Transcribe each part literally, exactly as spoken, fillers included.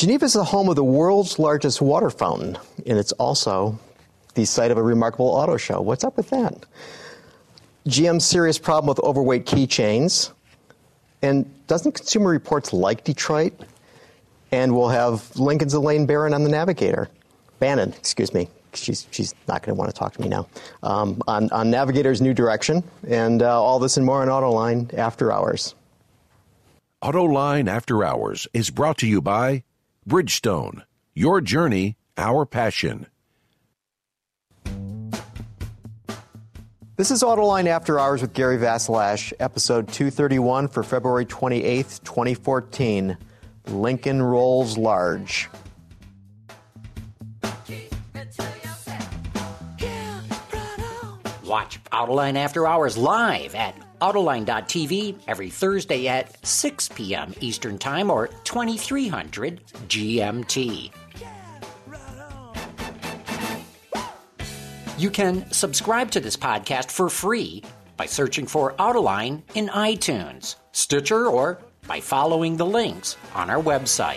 Geneva is the home of the world's largest water fountain, and it's also the site of a remarkable auto show. What's up with that? G M's serious problem with overweight keychains. And doesn't Consumer Reports like Detroit? And we'll have Lincoln's Elaine Barron on the Navigator. Bannon, excuse me. She's, she's not going to want to talk to me now. Um, on, on Navigator's new direction. And uh, all this and more on Autoline After Hours. Autoline After Hours is brought to you by Bridgestone. Your journey, our passion. This is Autoline After Hours with Gary Vasilash, episode two thirty-one for February twenty-eighth, twenty fourteen. Lincoln rolls large. Watch Autoline After Hours live at Autoline dot T V every Thursday at six p.m. Eastern Time or twenty-three hundred G M T. You can subscribe to this podcast for free by searching for Autoline in iTunes, Stitcher, or by following the links on our website.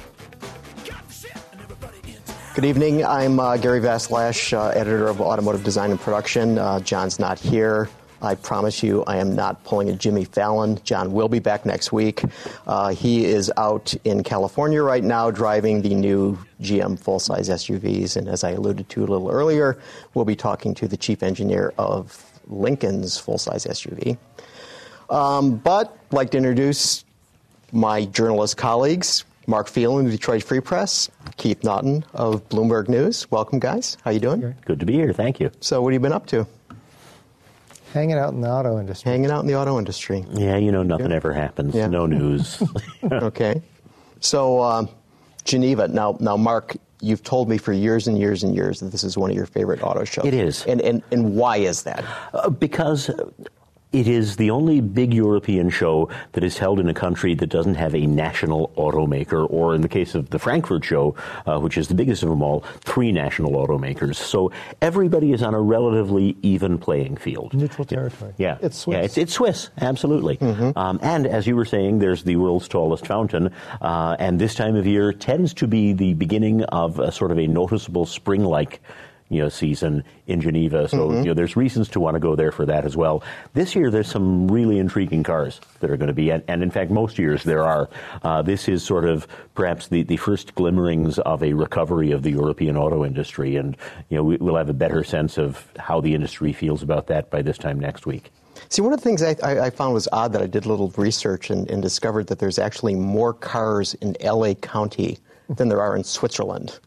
Good evening. I'm uh, Gary Vasilash, uh, editor of Automotive Design and Production. Uh, John's not here. I promise you I am not pulling a Jimmy Fallon. John will be back next week. Uh, he is out in California right now driving the new G M full-size S U Vs. And as I alluded to a little earlier, we'll be talking to the chief engineer of Lincoln's full-size S U V. Um, but I'd like to introduce my journalist colleagues, Mark Phelan of the Detroit Free Press, Keith Naughton of Bloomberg News. Welcome, guys. How you doing? Good to be here. Thank you. So what have you been up to? Hanging out in the auto industry. Hanging out in the auto industry. Yeah, you know, nothing yeah. ever happens. Yeah. No news. Okay. So, uh, Geneva. Now, now, Mark, you've told me for years and years and years that this is one of your favorite auto shows. It is. And, and, and why is that? Uh, because it is the only big European show that is held in a country that doesn't have a national automaker, or in the case of the Frankfurt show, uh, which is the biggest of them all, three national automakers. So everybody is on a relatively even playing field. Neutral territory. Yeah. It's Swiss. Yeah, it's, it's Swiss, absolutely. Mm-hmm. Um, and as you were saying, there's the world's tallest fountain, uh, and this time of year tends to be the beginning of a sort of a noticeable spring-like you know, season in Geneva. So, mm-hmm. you know, there's reasons to want to go there for that as well. This year, there's some really intriguing cars that are going to be, and, and in fact, most years there are. Uh, this is sort of perhaps the, the first glimmerings of a recovery of the European auto industry, and, you know, we, we'll have a better sense of how the industry feels about that by this time next week. See, one of the things I, I, I found was odd that I did a little research and, and discovered that there's actually more cars in L A County than there are in Switzerland.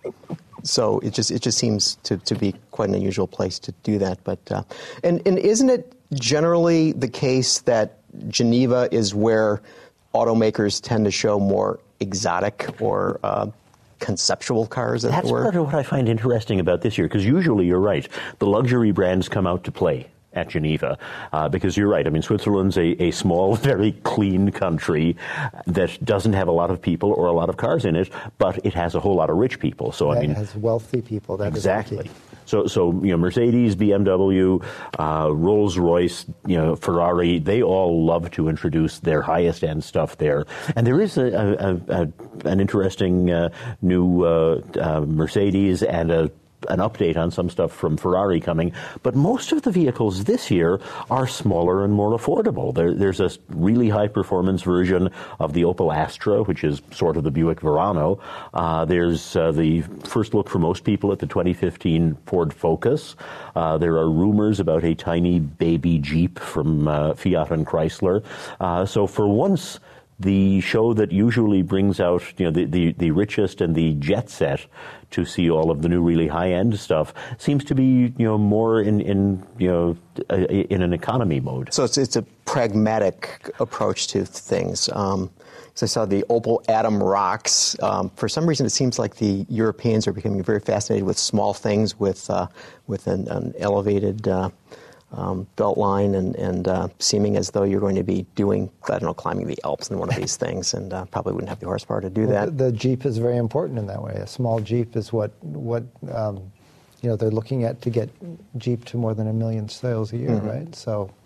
So it just it just seems to, to be quite an unusual place to do that. But uh, and and isn't it generally the case that Geneva is where automakers tend to show more exotic or uh, conceptual cars, as That's it were? part of what I find interesting about this year, because usually you're right, the luxury brands come out to play at Geneva, uh, because you're right. I mean, Switzerland's a, a small, very clean country that doesn't have a lot of people or a lot of cars in it, but it has a whole lot of rich people. So, that I mean, it has wealthy people. That exactly. Is so, so you know, Mercedes, B M W, uh, Rolls-Royce, you know, Ferrari, they all love to introduce their highest-end stuff there. And there is a, a, a, an interesting uh, new uh, uh, Mercedes and a an update on some stuff from Ferrari coming, but most of the vehicles this year are smaller and more affordable. There, there's a really high-performance version of the Opel Astra, which is sort of the Buick Verano. Uh, there's uh, the first look for most people at the twenty fifteen Ford Focus. Uh, there are rumors about a tiny baby Jeep from uh, Fiat and Chrysler. Uh, so for once, the show that usually brings out, you know, the, the, the richest and the jet set to see all of the new really high-end stuff seems to be, you know, more in, in you know, in an economy mode. So it's, it's a pragmatic approach to things. Um, so I saw the Opel Adam Rocks. Um, for some reason, it seems like the Europeans are becoming very fascinated with small things with, uh, with an, an elevated uh, Um, belt line and, and uh, seeming as though you're going to be doing, I don't know, climbing the Alps in one of these things, and uh, probably wouldn't have the horsepower to do well, that. The, the Jeep is very important in that way. A small Jeep is what, what um, you know, they're looking at to get Jeep to more than a million sales a year, mm-hmm. right? So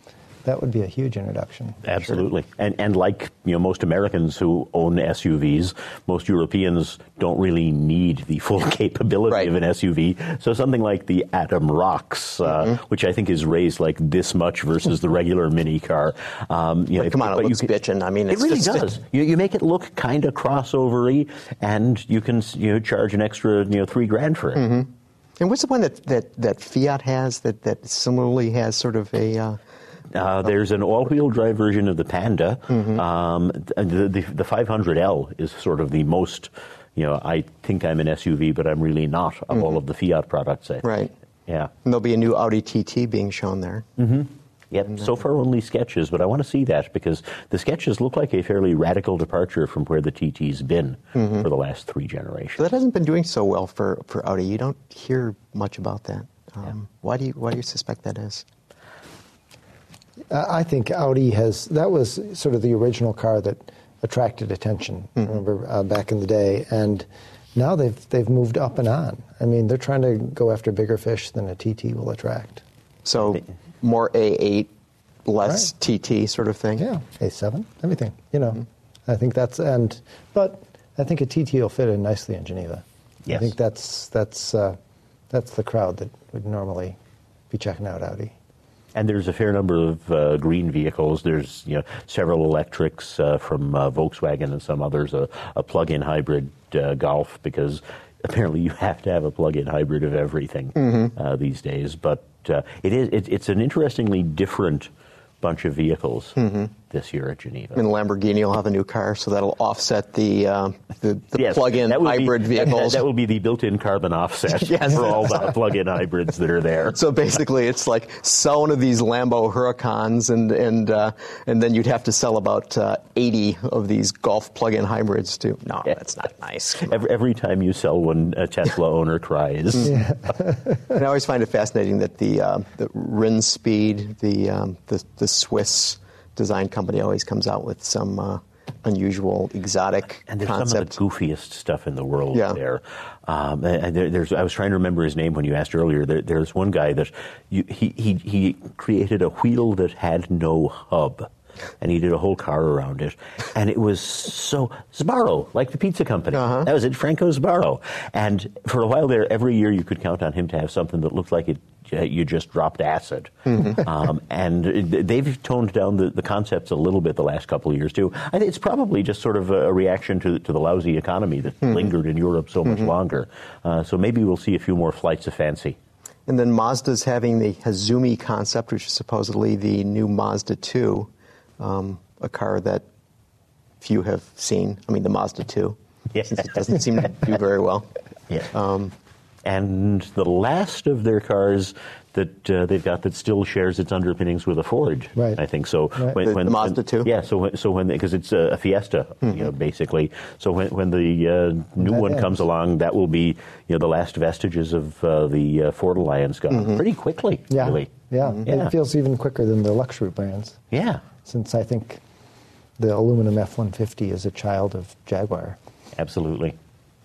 that would be a huge introduction. Absolutely. Sure. And and like, you know, most Americans who own S U Vs, most Europeans don't really need the full capability right. of an S U V. So something like the Atom Rocks, uh, mm-hmm. which I think is raised like this much versus the regular mini car. Um, you know, but come if, on, it looks bitchin'. I mean, it's it really just, does. You, you make it look kind of crossover-y, and you can you know charge an extra you know three grand for it. Mm-hmm. And what's the one that, that, that Fiat has that, that similarly has sort of a... Uh, uh, there's an all-wheel drive version of the Panda. Mm-hmm. Um, the, the, the five hundred L is sort of the most, you know, I think I'm an S U V, but I'm really not, of mm-hmm. all of the Fiat products, I think. Right. Yeah. And there'll be a new Audi T T being shown there. Mm-hmm. Yep, so far only sketches, but I want to see that because the sketches look like a fairly radical departure from where the T T's been mm-hmm. for the last three generations. So that hasn't been doing so well for, for Audi. You don't hear much about that. Um, yeah. Why do you why do you suspect that is? I think Audi has, that was sort of the original car that attracted attention, mm-hmm. remember, uh, back in the day, and now they've they've moved up and on. I mean, they're trying to go after bigger fish than a T T will attract. So more A eight, less right. T T sort of thing? Yeah, A seven, everything, you know. Mm-hmm. I think that's, and, but I think a T T will fit in nicely in Geneva. Yes. I think that's, that's, uh, that's the crowd that would normally be checking out Audi. And there's a fair number of uh, green vehicles. There's you know several electrics uh, from uh, Volkswagen and some others, a, a plug-in hybrid uh, Golf, because apparently you have to have a plug-in hybrid of everything mm-hmm. uh, these days. But uh, it is it, it's an interestingly different bunch of vehicles mm-hmm. this year at Geneva. And Lamborghini will have a new car, so that'll offset the uh, the, the yes, plug-in hybrid be, vehicles. That, that will be the built-in carbon offset yes. for all the plug-in hybrids that are there. So basically, it's like sell one of these Lambo Huracans, and and uh, and then you'd have to sell about uh, eighty of these Golf plug-in hybrids too. No, yeah. that's not nice. Every, every time you sell one, a Tesla owner cries. Yeah. And I always find it fascinating that the uh, the Rinspeed, the um, the the Swiss design company, always comes out with some uh, unusual, exotic and there's concept. Some of the goofiest stuff in the world yeah. there. Um, and there, there's, I was trying to remember his name when you asked earlier. There, there's one guy that you, he, he he created a wheel that had no hub, and he did a whole car around it, and it was so Sbarro, like the pizza company. Uh-huh. That was it, Franco Sbarro. And for a while there, every year you could count on him to have something that looked like it. You just dropped acid. Mm-hmm. Um, and they've toned down the, the concepts a little bit the last couple of years, too. I think it's probably just sort of a reaction to, to the lousy economy that mm-hmm. lingered in Europe so much mm-hmm. longer. Uh, so maybe we'll see a few more flights of fancy. And then Mazda's having the Hazumi concept, which is supposedly the new Mazda two, um, a car that few have seen. I mean, the Mazda two, yes. since it doesn't seem to do very well. Yeah. Um, And the last of their cars that uh, they've got that still shares its underpinnings with a Ford, right. I think. So right. when, the, when the Mazda two? Yeah, so when, so when because it's a, a Fiesta, mm-hmm. you know, basically. So when when the uh, new that one ends. comes along, that will be you know the last vestiges of uh, the uh, Ford Alliance gone mm-hmm. pretty quickly. Yeah, really. Yeah. Mm-hmm. yeah, it feels even quicker than the luxury brands. Yeah, since I think the aluminum F one fifty is a child of Jaguar. Absolutely.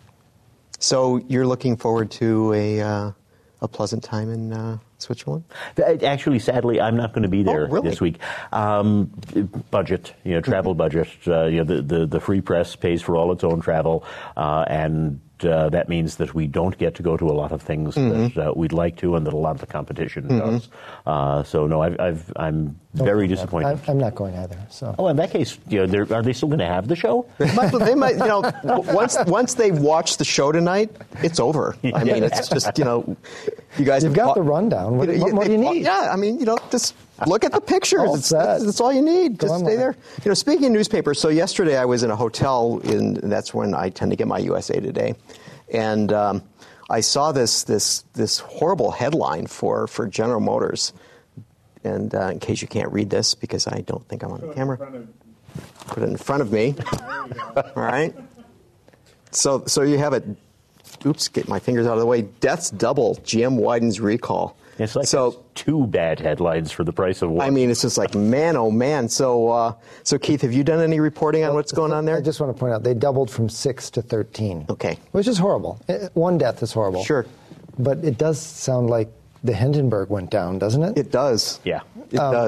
So you're looking forward to a uh, a pleasant time in uh, Switzerland? Actually, sadly, I'm not going to be there oh, really? this week. Um, budget, you know, travel budget. Uh, you know, the, the the Free Press pays for all its own travel, uh, and uh, that means that we don't get to go to a lot of things mm-hmm. that uh, we'd like to, and that a lot of the competition mm-hmm. does. Uh, so no, I've, I've, I'm don't very disappointed. I'm, I'm not going either. So. Oh, in that case, you know, are they still going to have the show? They might, they might, you know, once once they watch the show tonight, it's over. I mean, it's just you know, you guys. You've got the rundown. What, what more do you need? Yeah, I mean, you know, just look at the pictures. All it's, that's, that's all you need. Go just stay there. You know, speaking of newspapers, so yesterday I was in a hotel, in, and that's when I tend to get my U S A Today, and um, I saw this this this horrible headline for, for General Motors. And uh, in case you can't read this, because I don't think I'm on the camera, put it in front of me. All right. So, so you have it. Oops, get my fingers out of the way. Deaths double. G M widens recall. It's like so, two bad headlines for the price of one. I mean, it's just like, man, oh, man. So, uh, so Keith, have you done any reporting on what's going on there? I just want to point out, they doubled from six to thirteen. Okay. Which is horrible. One death is horrible. Sure. But it does sound like the Hindenburg went down, doesn't it? It does. Yeah. It um, does.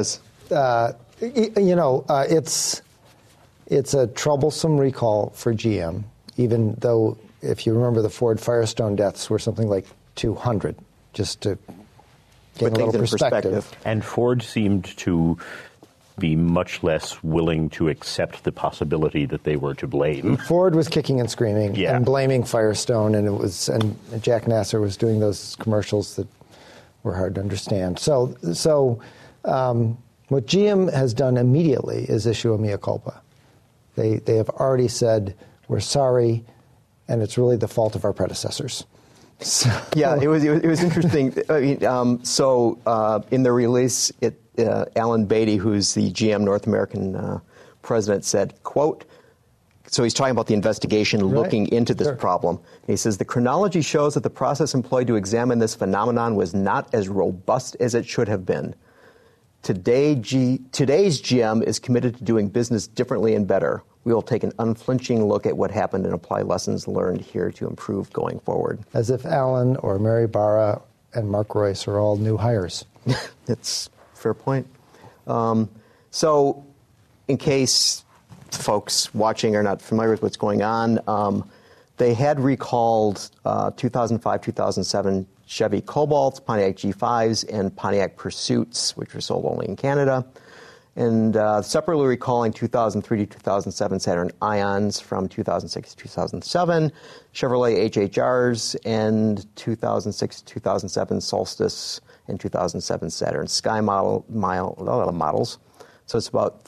uh, you know, uh, it's it's a troublesome recall for G M, even though, if you remember, the Ford Firestone deaths were something like two hundred, just to get a little perspective. perspective. And Ford seemed to be much less willing to accept the possibility that they were to blame. Ford was kicking and screaming yeah. and blaming Firestone, and it was and Jack Nasser was doing those commercials that were hard to understand. So, so um, what G M has done immediately is issue a mea culpa. They they have already said, we're sorry, and it's really the fault of our predecessors. So, yeah, it was, it was, it was interesting. I mean, um, so uh, in the release, it, uh, Alan Beatty, who's the G M North American uh, president, said, quote, so he's talking about the investigation right. looking into this sure. problem. And he says, the chronology shows that the process employed to examine this phenomenon was not as robust as it should have been. Today, G, today's G M is committed to doing business differently and better. We will take an unflinching look at what happened and apply lessons learned here to improve going forward. As if Alan or Mary Barra and Mark Royce are all new hires. It's a fair point. Um, so in case folks watching are not familiar with what's going on, um, they had recalled uh, two thousand five, two thousand seven Chevy Cobalts, Pontiac G fives, and Pontiac Pursuits, which were sold only in Canada. And uh, separately recalling two thousand three to two thousand seven Saturn Ions from two thousand six to two thousand seven, Chevrolet H H Rs, and two thousand six to two thousand seven Solstice and two thousand seven Saturn Sky model, mile, uh, models. So it's about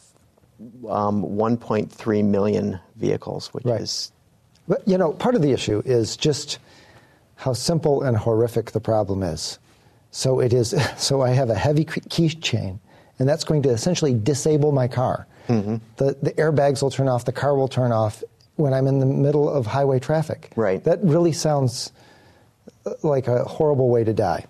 um, one point three million vehicles, which right. is... But, you know, part of the issue is just how simple and horrific the problem is. So it is. So I have a heavy keychain, and that's going to essentially disable my car. Mm-hmm. The, the airbags will turn off, the car will turn off when I'm in the middle of highway traffic. Right. That really sounds like a horrible way to die.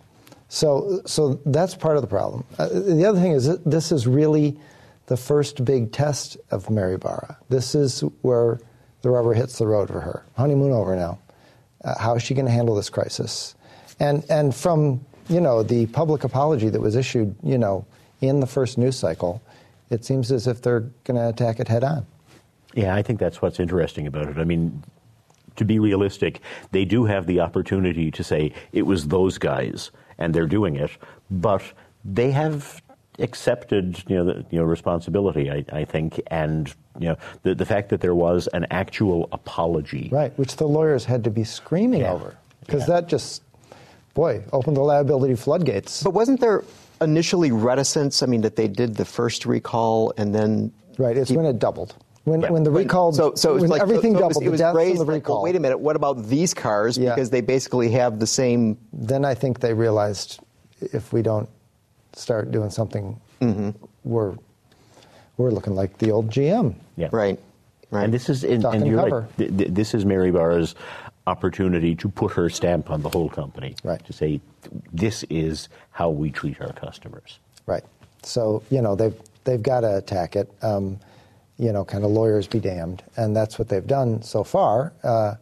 So, so that's part of the problem. Uh, the other thing is that this is really the first big test of Mary Barra. This is where the rubber hits the road for her. Honeymoon over now. Uh, how is she going to handle this crisis? And and from, you know, the public apology that was issued, you know, in the first news cycle, it seems as if they're going to attack it head on. Yeah, I think that's what's interesting about it. I mean, to be realistic, they do have the opportunity to say it was those guys and they're doing it, but they have accepted, you know, the, you know, responsibility, I, I think, and you know, the the fact that there was an actual apology, right, which the lawyers had to be screaming yeah. over, because yeah. that just, boy, opened the liability floodgates. But wasn't there initially reticence? I mean, that they did the first recall and then right, it's he, when it doubled. When, yeah. when the recall, so, so when like, everything so, so doubled, it was, the it was deaths raised, and the like, recall. well, wait a minute, what about these cars? Yeah. Because they basically have the same... Then I think they realized if we don't start doing something, mm-hmm. we're we're looking like the old G M. Yeah. Right. Right. And this is, and, and you're cover. right, th- th- this is Mary Barra's opportunity to put her stamp on the whole company. Right. To say, this is how we treat our customers. Right. So, you know, they've, they've got to attack it. Um, you know, kind of lawyers be damned. And that's what they've done so far. Uh,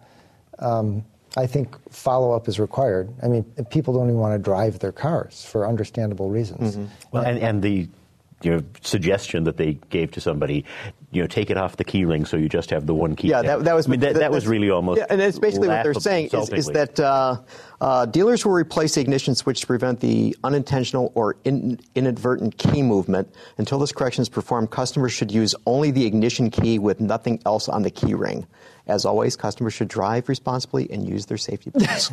um, I think follow-up is required. I mean, people don't even want to drive their cars for understandable reasons. Mm-hmm. Well, and, and the you know, suggestion that they gave to somebody, you know, take it off the key ring so you just have the one key. Yeah, that, that was I mean, that, that was really almost. Yeah, and it's basically what they're saying is, is that uh, uh, dealers will replace the ignition switch to prevent the unintentional or in, inadvertent key movement. Until this correction is performed, customers should use only the ignition key with nothing else on the key ring. As always, customers should drive responsibly and use their safety belts.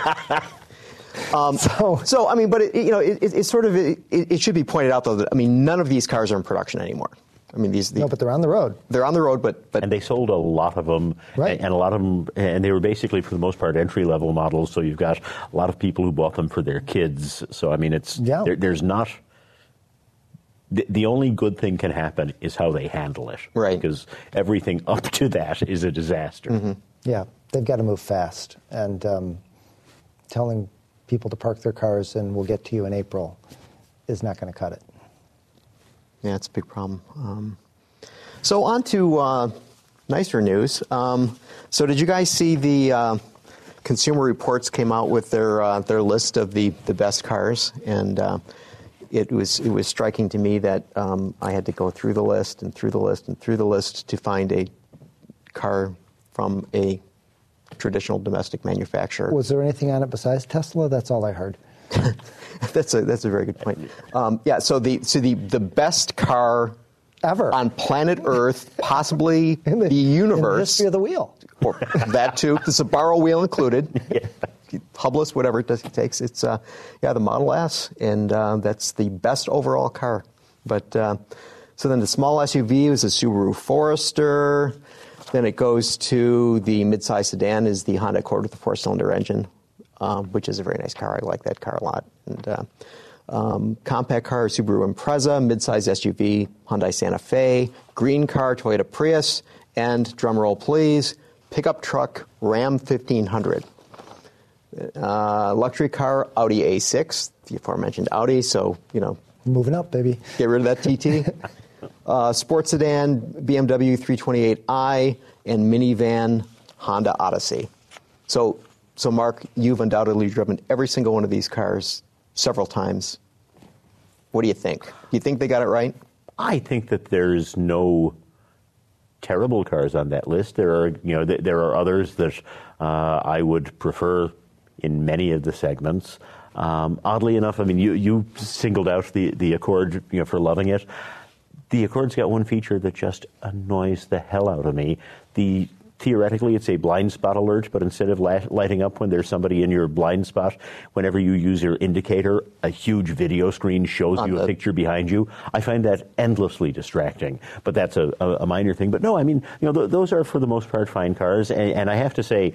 Um, so, so, I mean, but it, you know, it, it, it's sort of it, it should be pointed out though that I mean, none of these cars are in production anymore. I mean, these, these no, but they're on the road. They're on the road, but but and they sold a lot of them, right? And a lot of them, and they were basically for the most part entry level models. So you've got a lot of people who bought them for their kids. So I mean, it's yeah. there, there's not. The, the only good thing can happen is how they handle it, right? Because everything up to that is a disaster. Mm-hmm. Yeah, they've got to move fast, and um, telling people to park their cars and we'll get to you in April is not going to cut it. Yeah, it's a big problem. Um, so on to uh, nicer news. Um, so did you guys see the uh, Consumer Reports came out with their uh, their list of the, the best cars? And uh, it was it was striking to me that um, I had to go through the list and through the list and through the list to find a car from a traditional domestic manufacturer. Was there anything on it besides Tesla? That's all I heard. that's a that's a very good point. Um, yeah. So the so the the best car ever on planet Earth, possibly in the, the universe. In the history of the wheel. Or that too. The Subaru wheel included. Yeah. Hubless, whatever it does, it takes. It's uh, yeah, the Model S, and uh, that's the best overall car. But uh, so then the small S U V is a Subaru Forester. Then it goes to the midsize sedan is the Honda Accord with the four-cylinder engine, um, which is a very nice car. I like that car a lot. And uh, um, compact car, Subaru Impreza. Midsize S U V, Hyundai Santa Fe. Green car, Toyota Prius. And drum roll, please, pickup truck, Ram fifteen hundred. Uh, luxury car, Audi A six, the aforementioned Audi, so, you know. Moving up, baby. Get rid of that T T. uh, sports sedan, B M W three twenty-eight i, and minivan, Honda Odyssey. So, so Mark, you've undoubtedly driven every single one of these cars several times. What do you think? Do you think they got it right? I think that there's no terrible cars on that list. There are, you know, th- there are others that uh, I would prefer in many of the segments. Um, oddly enough, I mean, you, you singled out the, the Accord, you know, for loving it. The Accord's got one feature that just annoys the hell out of me. The Theoretically, it's a blind spot alert, but instead of la- lighting up when there's somebody in your blind spot, whenever you use your indicator, a huge video screen shows On you the- a picture behind you. I find that endlessly distracting, but that's a, a, a minor thing. But no, I mean, you know, th- those are for the most part fine cars, and, and I have to say,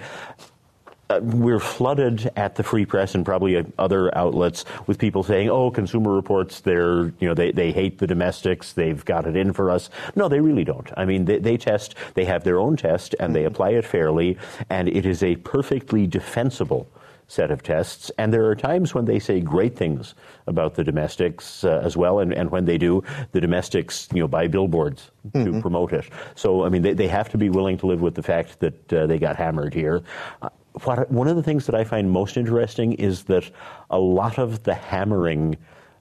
Uh, we're flooded at the Free Press and probably uh, other outlets with people saying, "Oh, Consumer Reports, they're you know they, they hate the domestics, they've got it in for us." No, they really don't. I mean, they, they test, they have their own test, and they apply it fairly, and it is a perfectly defensible set of tests. And there are times when they say great things about the domestics uh, as well, and, and when they do, the domestics you know buy billboards mm-hmm. to promote it. So I mean, they, they have to be willing to live with the fact that uh, they got hammered here. Uh, What, one of the things that I find most interesting is that a lot of the hammering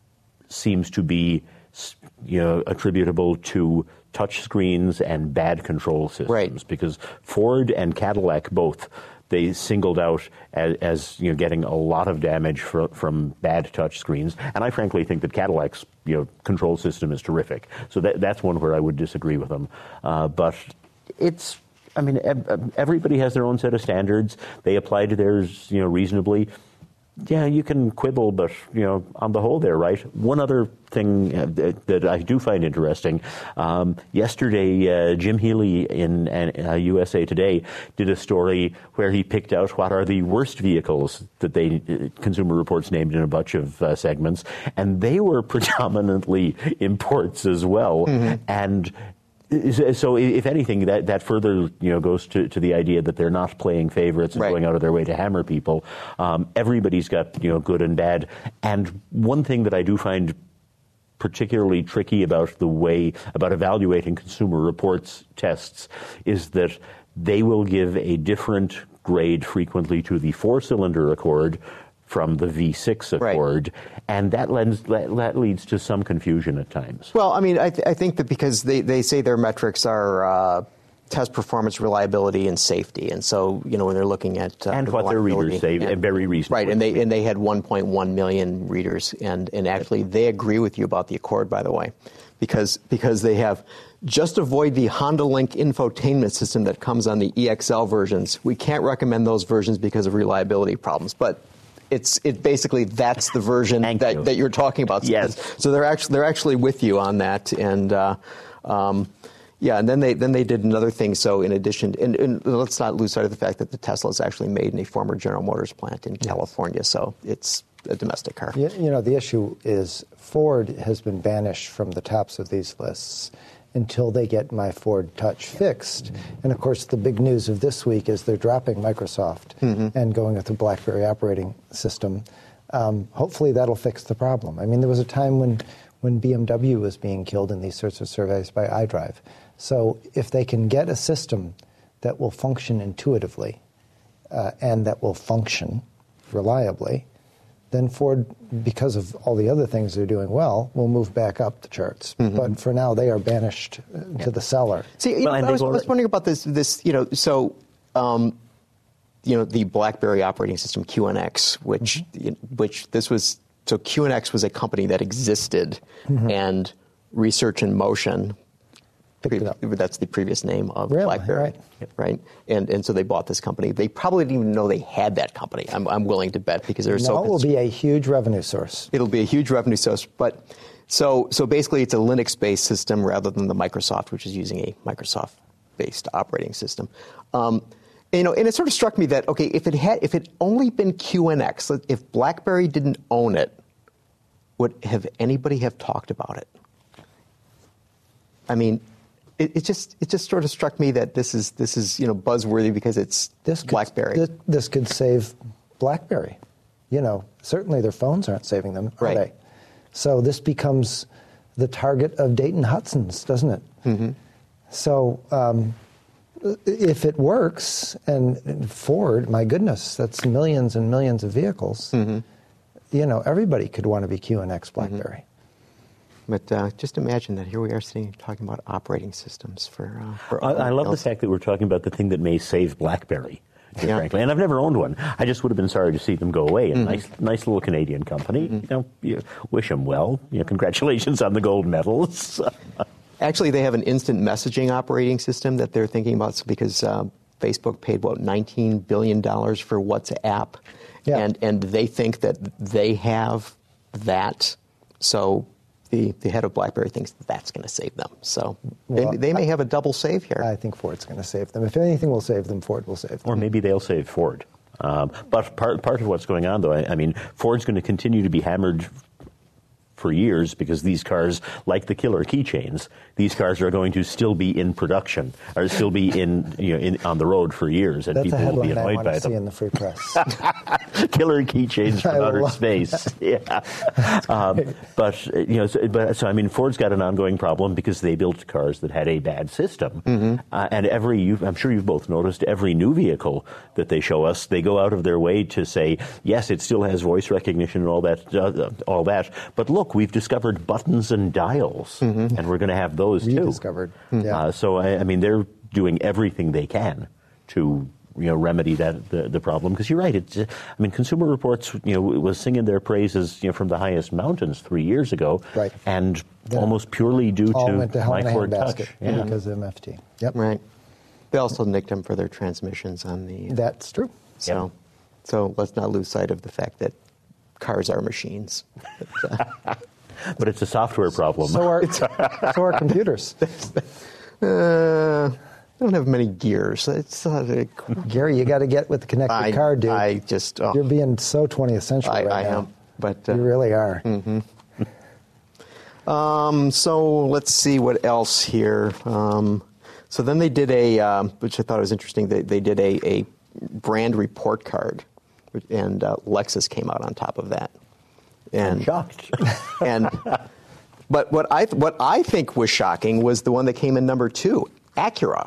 seems to be, you know, attributable to touch screens and bad control systems. Right. Because Ford and Cadillac both, they singled out as, as you know getting a lot of damage for, from bad touch screens. And I frankly think that Cadillac's you know control system is terrific. So that, that's one where I would disagree with them. Uh, but it's. I mean, everybody has their own set of standards. They apply to theirs, you know, reasonably. Yeah, you can quibble, but, you know, on the whole, they're right. One other thing that, that I do find interesting, um, yesterday, uh, Jim Healy in uh, U S A Today did a story where he picked out what are the worst vehicles that they, uh, Consumer Reports named in a bunch of uh, segments, and they were predominantly imports as well. Mm-hmm. And so, if anything, that, that further you know goes to, to the idea that they're not playing favorites and right. going out of their way to hammer people. Um, everybody's got you know good and bad. And one thing that I do find particularly tricky about the way about evaluating Consumer Reports tests is that they will give a different grade frequently to the four-cylinder Accord from the V six Accord, right. and that, lends, that, that leads to some confusion at times. Well, I mean, I, th- I think that because they, they say their metrics are uh, test performance, reliability, and safety, and so you know when they're looking at uh, and what their readers say, and, and very reasonable, right? And they and they had one point one million readers, and and actually they agree with you about the Accord, by the way, because because they have. Just avoid the Honda Link infotainment system that comes on the E X L versions. We can't recommend those versions because of reliability problems, but. It's it basically that's the version that, you. that you're talking about. Yes. So they're actually they're actually with you on that, and uh, um, yeah, and then they then they did another thing. So in addition, and, and let's not lose sight of the fact that the Tesla is actually made in a former General Motors plant in yes. California. So it's a domestic car. You, you know, the issue is Ford has been banished from the tops of these lists until they get my Ford Touch fixed. And, of course, the big news of this week is they're dropping Microsoft mm-hmm. and going with the BlackBerry operating system. Um, hopefully that'll fix the problem. I mean, there was a time when, when B M W was being killed in these sorts of surveys by iDrive. So if they can get a system that will function intuitively uh, and that will function reliably, then Ford, because of all the other things they're doing well, will move back up the charts. Mm-hmm. But for now, they are banished uh, yeah. to the cellar. See, you well, know, I, was, I was wondering about this. This, you know, so. Um, you know, the BlackBerry operating system, Q N X, which, mm-hmm. which this was, so Q N X was a company that existed, mm-hmm. and Research in Motion, Picked it up. That's the previous name of really? BlackBerry, right? right? And and so they bought this company. They probably didn't even know they had that company. I'm I'm willing to bet because they're now so. It will be a huge revenue source. It'll be a huge revenue source, but so so basically it's a Linux-based system rather than the Microsoft, which is using a Microsoft-based operating system. Um, You know, and it sort of struck me that, okay, if it had, if it only been Q N X, if BlackBerry didn't own it, would have anybody have talked about it? I mean, it, it just it just sort of struck me that this is this is you know buzzworthy because it's this could, BlackBerry. This, this could save BlackBerry. You know, certainly their phones aren't saving them, are right. they? So this becomes the target of Dayton Hudson's, doesn't it? Mm-hmm. So. Um, If it works, and Ford, my goodness, that's millions and millions of vehicles. Mm-hmm. You know, everybody could want to be Q N X BlackBerry. Mm-hmm. But uh, just imagine that here we are sitting talking about operating systems for. Uh, for I, I love else. the fact that we're talking about the thing that may save BlackBerry. Yeah. Frankly, and I've never owned one. I just would have been sorry to see them go away. A mm-hmm. nice, nice little Canadian company. Mm-hmm. You know, you wish them well. You know, congratulations on the gold medals. Actually, they have an instant messaging operating system that they're thinking about because uh, Facebook paid, what, nineteen billion dollars for WhatsApp. Yeah. And and they think that they have that. So the, the head of BlackBerry thinks that that's going to save them. So well, they, they may I, have a double save here. I think Ford's going to save them. If anything will save them, Ford will save them. Or maybe they'll save Ford. Um, but part, part of what's going on, though, I, I mean, Ford's going to continue to be hammered for years because these cars, like the killer keychains, these cars are going to still be in production, or still be in, you know, in, on the road for years, and That's people will be annoyed I want by to them. See in the free press. Killer keychains from I outer space. Yeah, um, but you know, so, but so I mean, Ford's got an ongoing problem because they built cars that had a bad system, mm-hmm. uh, and every you've, I'm sure you've both noticed every new vehicle that they show us, they go out of their way to say, yes, it still has voice recognition and all that, uh, all that, but look, we've discovered buttons and dials, mm-hmm. and we're going to have those too. Rediscovered. Yeah. Uh, so I, I mean, they're doing everything they can to you know remedy that the, the problem. Because you're right. It's, I mean, Consumer Reports you know was singing their praises you know from the highest mountains three years ago, right. and yeah. almost purely due All to went to hell My in a Ford handbasket Touch. Yeah. because of M F T. Yep. Right. They also nicked them for their transmissions on the. Uh, That's true. So, yep. so let's not lose sight of the fact that cars are machines. But, uh, but it's a software problem. So are so are computers. Uh, they don't have many gears. It's uh, Gary, you got to get with the connected I, car, dude. I just oh, You're being so twentieth century I, right I now. am, but uh, you really are. Mm-hmm. um, so let's see what else here. Um, so then they did a, um, which I thought was interesting. They they did a, a brand report card, and uh, Lexus came out on top of that. And I'm shocked. and but what I what I think was shocking was the one that came in number two, Acura.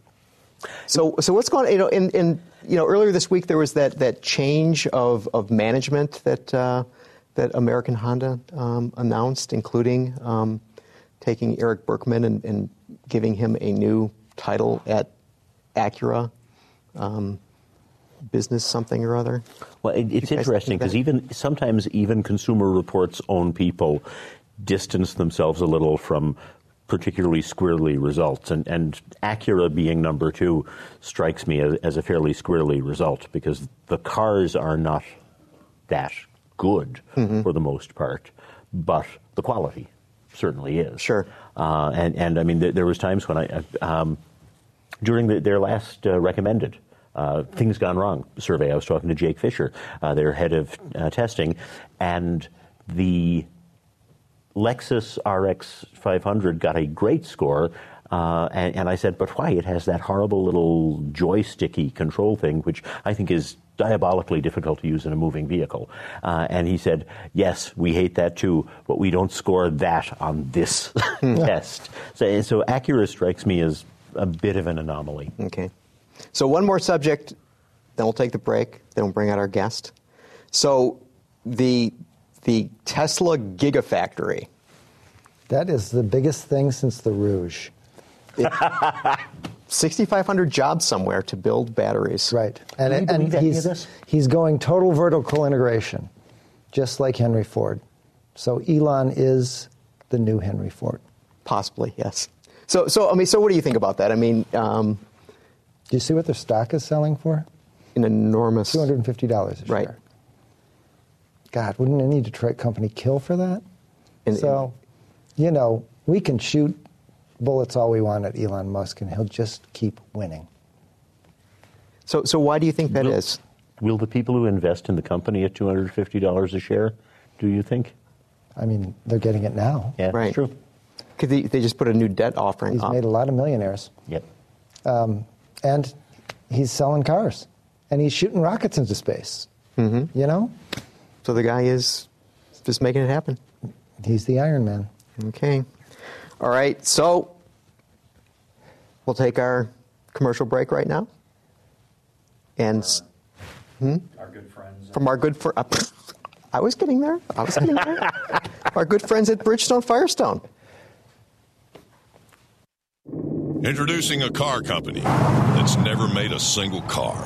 So so what's going on? You know, in, in you know earlier this week there was that, that change of, of management that uh, that American Honda um, announced, including um, taking Eric Berkman and, and giving him a new title at Acura. Um, business something or other. Well, it, it's interesting because even sometimes even Consumer Reports' own people distance themselves a little from particularly squirrely results, and, and Acura being number two strikes me as, as a fairly squirrely result because the cars are not that good mm-hmm. for the most part, but the quality certainly is. Sure. Uh, and and I mean th- there was times when I um, during the, their last uh, recommended. Uh, things gone wrong survey. I was talking to Jake Fisher, uh, their head of uh, testing, and the Lexus R X five hundred got a great score. Uh, and, and I said, but why? It has that horrible little joysticky control thing, which I think is diabolically difficult to use in a moving vehicle. Uh, and he said, yes, we hate that too, but we don't score that on this test. So, so Acura strikes me as a bit of an anomaly. Okay. So one more subject, then we'll take the break, then we'll bring out our guest. So the the Tesla Gigafactory. That is the biggest thing since the Rouge. sixty-five hundred jobs somewhere to build batteries. Right. And, Can you and believe any of he's, this? he's going total vertical integration, just like Henry Ford. So Elon is the new Henry Ford. Possibly, yes. So, so I mean, so what do you think about that? I mean, um, Do you see what their stock is selling for? an enormous... two hundred fifty dollars a share. Right. God, wouldn't any Detroit company kill for that? And- so, you know, we can shoot bullets all we want at Elon Musk, and he'll just keep winning. So, so why do you think that will, is? Will the people who invest in the company at two hundred fifty dollars a share, do you think? I mean, they're getting it now. Yeah, Right. that's true. Could they, they just put a new debt offering He's up? made a lot of millionaires. Yep. And he's selling cars. And he's shooting rockets into space. Mm-hmm. You know? So the guy is just making it happen. He's the Iron Man. Okay. All right. So we'll take our commercial break right now. And s- Our good friends. from our good friend, I was getting there. I was getting there. Our good friends at Bridgestone Firestone. Introducing a car company that's never made a single car.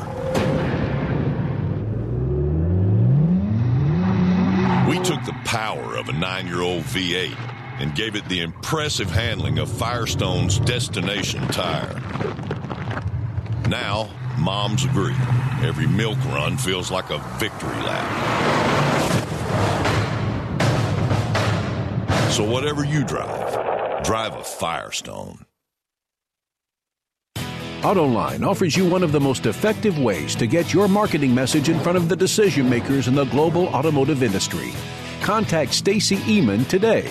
We took the power of a nine-year-old V eight and gave it the impressive handling of Firestone's Destination tire. Now, moms agree. Every milk run feels like a victory lap. So whatever you drive, drive a Firestone. AutoLine offers you one of the most effective ways to get your marketing message in front of the decision makers in the global automotive industry. Contact Stacy Eman today.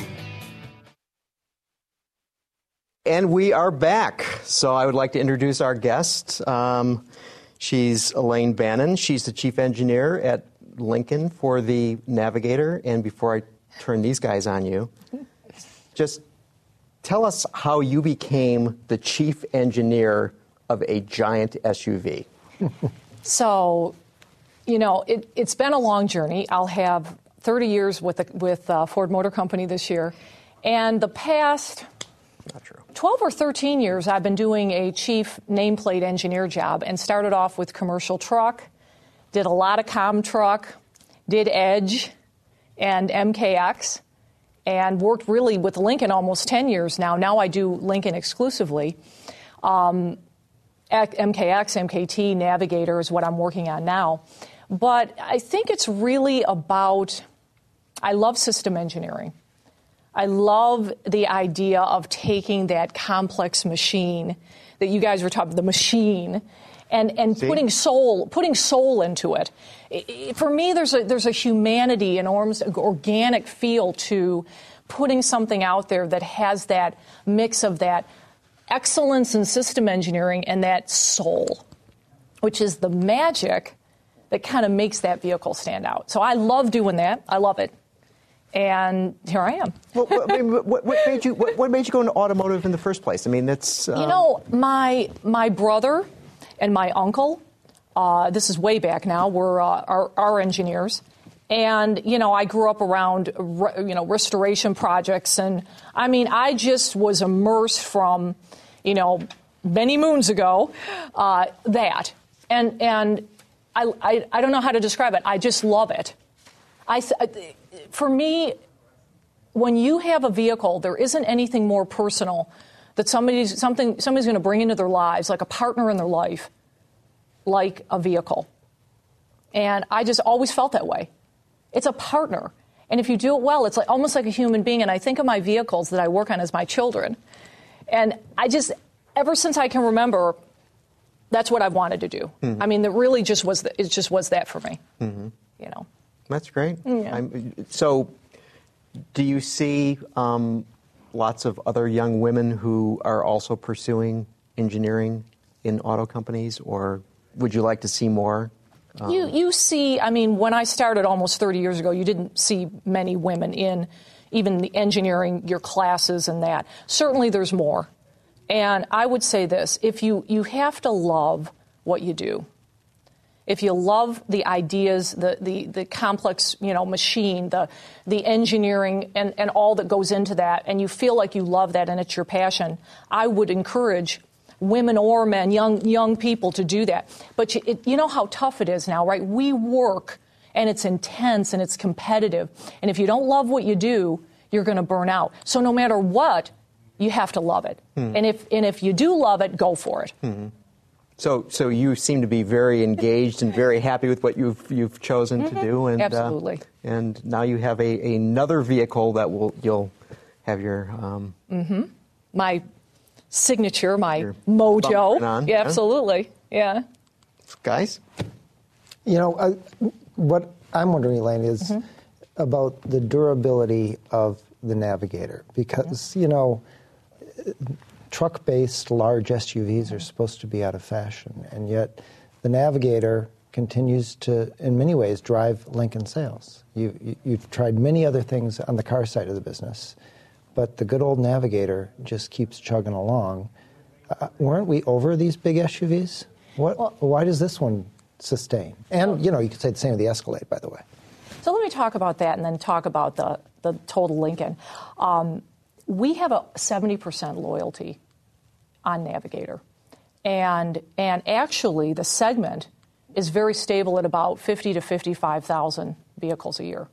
And we are back. So I would like to introduce our guest. Um, she's Elaine Bannon. She's the chief engineer at Lincoln for the Navigator. And before I turn these guys on you, just tell us how you became the chief engineer of a giant S U V. So, you know, it, it's been a long journey. I'll have thirty years with the, with uh, Ford Motor Company this year. And the past Not true. twelve or thirteen years, I've been doing a chief nameplate engineer job and started off with commercial truck, did a lot of com truck, did Edge and M K X, and worked really with Lincoln almost ten years now. Now I do Lincoln exclusively. Um, M K X, M K T, Navigator is what I'm working on now. But I think it's really about, I love system engineering. I love the idea of taking that complex machine that you guys were talking about, the machine, and, and putting soul putting soul into it. It, it. For me, there's a, there's a humanity, an organic feel to putting something out there that has that mix of that excellence in system engineering and that soul, which is the magic that kind of makes that vehicle stand out. So I love doing that. I love it. And here I am. Well, what, what, what made you what, what made you go into automotive in the first place? I mean, that's um... you know, my my brother and my uncle. Uh, this is way back now. Were uh, are, are engineers, and you know, I grew up around you know restoration projects, and I mean, I just was immersed from you know many moons ago uh, that, and and I, I I don't know how to describe it. I just love it. I. For me, when you have a vehicle, there isn't anything more personal that somebody's something somebody's going to bring into their lives, like a partner in their life, like a vehicle. And I just always felt that way. It's a partner. And if you do it well, it's like almost like a human being. And I think of my vehicles that I work on as my children. And I just, ever since I can remember, that's what I've wanted to do. Mm-hmm. I mean, it really just was, the, it just was that for me, mm-hmm. you know. That's great. Yeah. I'm, so do you see um, lots of other young women who are also pursuing engineering in auto companies, or would you like to see more? Um, you you see, I mean, when I started almost thirty years ago, you didn't see many women in even the engineering, your classes and that. Certainly there's more. And I would say this, if you, you have to love what you do. if you love the ideas, the, the, the complex, you know, machine, the the engineering and, and all that goes into that, and you feel like you love that and it's your passion, I would encourage women or men, young young people, to do that. But you, it, you know how tough it is now, right? We work, and it's intense, and it's competitive. And if you don't love what you do, you're going to burn out. So no matter what, you have to love it. Hmm. And if and if you do love it, go for it. Hmm. So, so you seem to be very engaged and very happy with what you've you've chosen mm-hmm. to do, and absolutely. Uh, and now you have a another vehicle that will you'll have your um, mm-hmm. my signature, my mojo. On, yeah, absolutely. Yeah, guys. You know, I, what I'm wondering, Elaine, is mm-hmm. about the durability of the Navigator, because mm-hmm. you know. Truck-based large S U Vs are supposed to be out of fashion, and yet the Navigator continues to, in many ways, drive Lincoln sales. You, you, you've tried many other things on the car side of the business, but the good old Navigator just keeps chugging along. Uh, weren't we over these big S U Vs? What? Well, why does this one sustain? And, you know, you could say the same of the Escalade, by the way. So let me talk about that and then talk about the, the total Lincoln. Um, we have a seventy percent loyalty on Navigator. And and actually, the segment is very stable at about fifty to fifty-five thousand vehicles a year.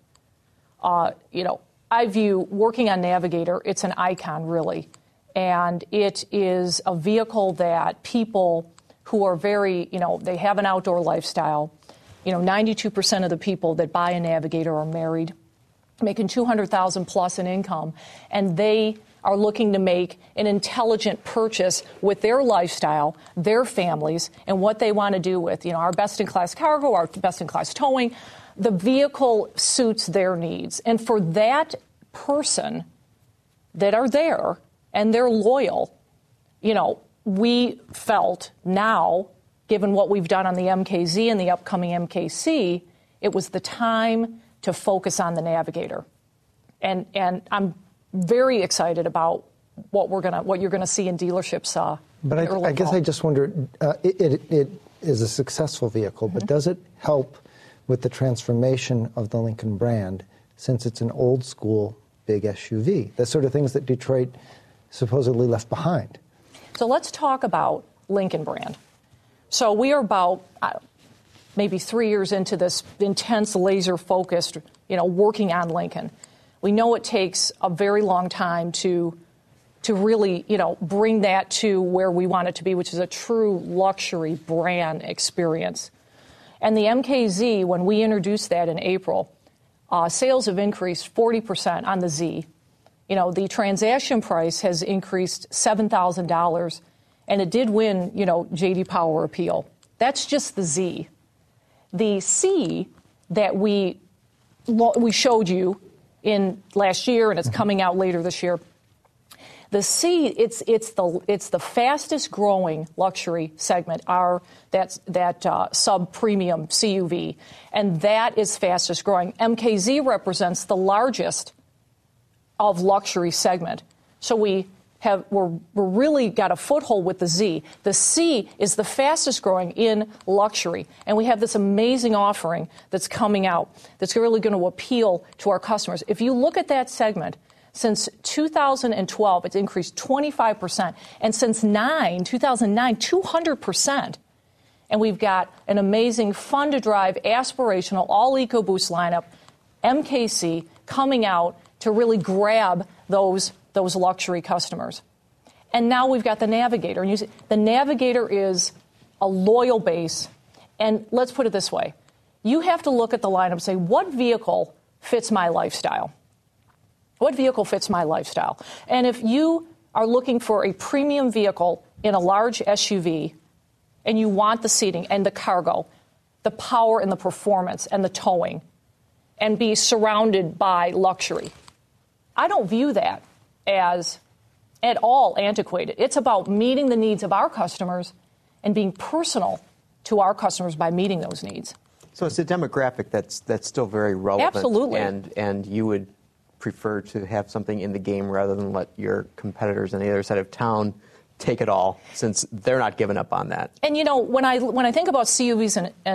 Uh, you know, I view working on Navigator, it's an icon, really. And it is a vehicle that people who are very, you know, they have an outdoor lifestyle. You know, ninety-two percent of the people that buy a Navigator are married, making two hundred thousand dollars plus in income, and they are looking to make an intelligent purchase with their lifestyle, their families, and what they want to do with, you know, our best-in-class cargo, our best-in-class towing. The vehicle suits their needs. And for that person that are there and they're loyal, you know, we felt now, given what we've done on the M K Z and the upcoming M K C, it was the time to focus on the Navigator. And and I'm very excited about what we're gonna, what you're gonna see in dealerships. Uh, but I, I guess I just wonder, uh, it, it, it is a successful vehicle, mm-hmm. but does it help with the transformation of the Lincoln brand, since it's an old school big S U V? The sort of things that Detroit supposedly left behind. So let's talk about Lincoln brand. So we are about uh, maybe three years into this intense, laser-focused, you know, working on Lincoln. We know it takes a very long time to to really, you know, bring that to where we want it to be, which is a true luxury brand experience. And the M K Z, when we introduced that in April, uh, sales have increased forty percent on the Z. You know, the transaction price has increased seven thousand dollars, and it did win, you know, J D Power Appeal. That's just the Z. The C that we we showed you in last year, and it's coming out later this year. The C, it's it's the it's the fastest growing luxury segment, our that's that uh, sub premium C U V, and that is fastest growing. M K Z represents the largest of luxury segment, so we have we're we're really got a foothold with the Z. The C is the fastest growing in luxury, and we have this amazing offering that's coming out that's really going to appeal to our customers. If you look at that segment, since two thousand twelve, it's increased twenty-five percent, and since nine, two thousand nine, two hundred percent. And we've got an amazing, fun-to-drive, aspirational, all EcoBoost lineup, M K C, coming out to really grab those those luxury customers. And now we've got the Navigator. And you see, the Navigator is a loyal base. And let's put it this way. You have to look at the lineup and say, what vehicle fits my lifestyle? What vehicle fits my lifestyle? And if you are looking for a premium vehicle in a large S U V, and you want the seating and the cargo, the power and the performance and the towing, and be surrounded by luxury, I don't view that as at all antiquated. It's about meeting the needs of our customers and being personal to our customers by meeting those needs. So it's a demographic that's that's still very relevant. Absolutely. And and you would prefer to have something in the game rather than let your competitors on the other side of town take it all, since they're not giving up on that. And you know, when I when I think about C U Vs and, and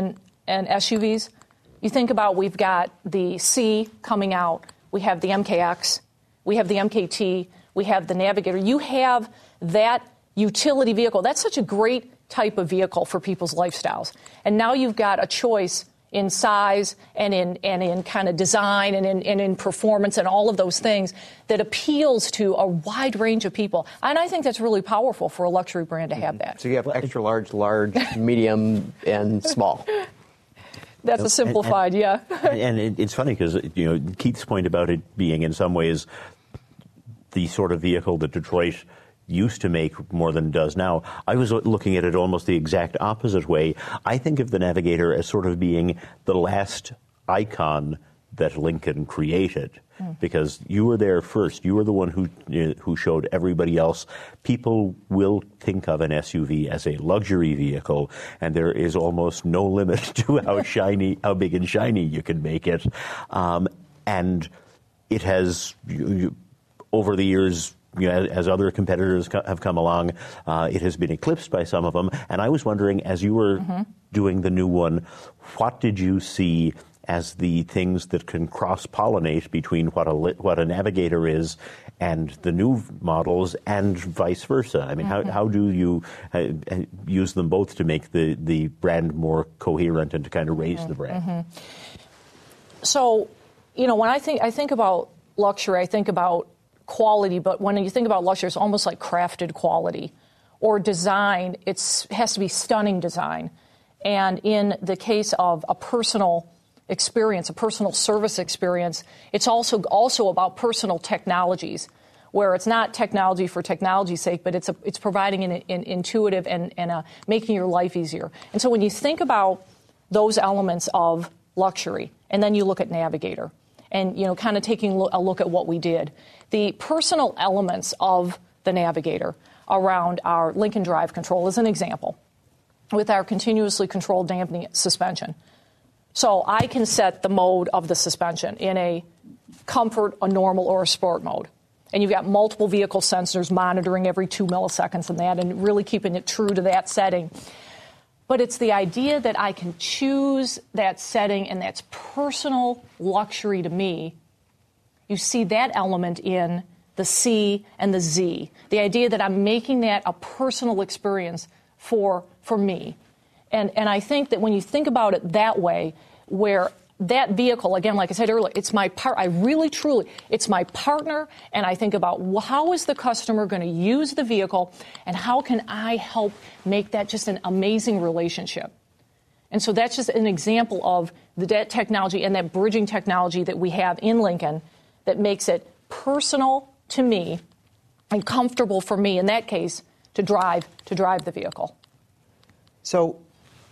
and S U Vs, you think about we've got the C coming out, we have the M K X, we have the M K T, we have the Navigator. You have that utility vehicle. That's such a great type of vehicle for people's lifestyles. And now you've got a choice in size and in and in kind of design and in, and in performance and all of those things that appeals to a wide range of people. And I think that's really powerful for a luxury brand to have that. So you have extra large, large, medium, and small. That's a simplified, and, yeah. And it, it's funny because, you know, Keith's point about it being in some ways the sort of vehicle that Detroit used to make more than it does now. I was looking at it almost the exact opposite way. I think of the Navigator as sort of being the last icon that Lincoln created, mm. because you were there first. You were the one who uh, who showed everybody else. People will think of an S U V as a luxury vehicle, and there is almost no limit to how shiny, how big and shiny you can make it. Um, and it has, you, you, over the years, you know, as other competitors co- have come along, uh, it has been eclipsed by some of them. And I was wondering, as you were mm-hmm. doing the new one, what did you see as the things that can cross-pollinate between what a what a Navigator is and the new models, and vice versa? I mean, mm-hmm. how how do you uh, use them both to make the, the brand more coherent and to kind of raise mm-hmm. the brand? Mm-hmm. So, you know, when I think I think about luxury, I think about quality, but when you think about luxury, it's almost like crafted quality. Or design, it has to be stunning design. And in the case of a personal experience, a personal service experience, it's also also about personal technologies, where it's not technology for technology's sake, but it's a, it's providing an, an intuitive and, and a, making your life easier. And so when you think about those elements of luxury, and then you look at Navigator, and, you know, kind of taking a look at what we did, the personal elements of the Navigator around our Lincoln Drive Control is an example, with our continuously controlled dampening suspension. So I can set the mode of the suspension in a comfort, a normal, or a sport mode. And you've got multiple vehicle sensors monitoring every two milliseconds and that, and really keeping it true to that setting. But it's the idea that I can choose that setting, and that's personal luxury to me. You see that element in the C and the Z. The idea that I'm making that a personal experience for for me. And and I think that when you think about it that way, where that vehicle, again, like I said earlier, it's my part. I really, truly, it's my partner, and I think about how is the customer going to use the vehicle, and how can I help make that just an amazing relationship. And so that's just an example of the that technology and that bridging technology that we have in Lincoln that makes it personal to me and comfortable for me, in that case, to drive to drive the vehicle. So,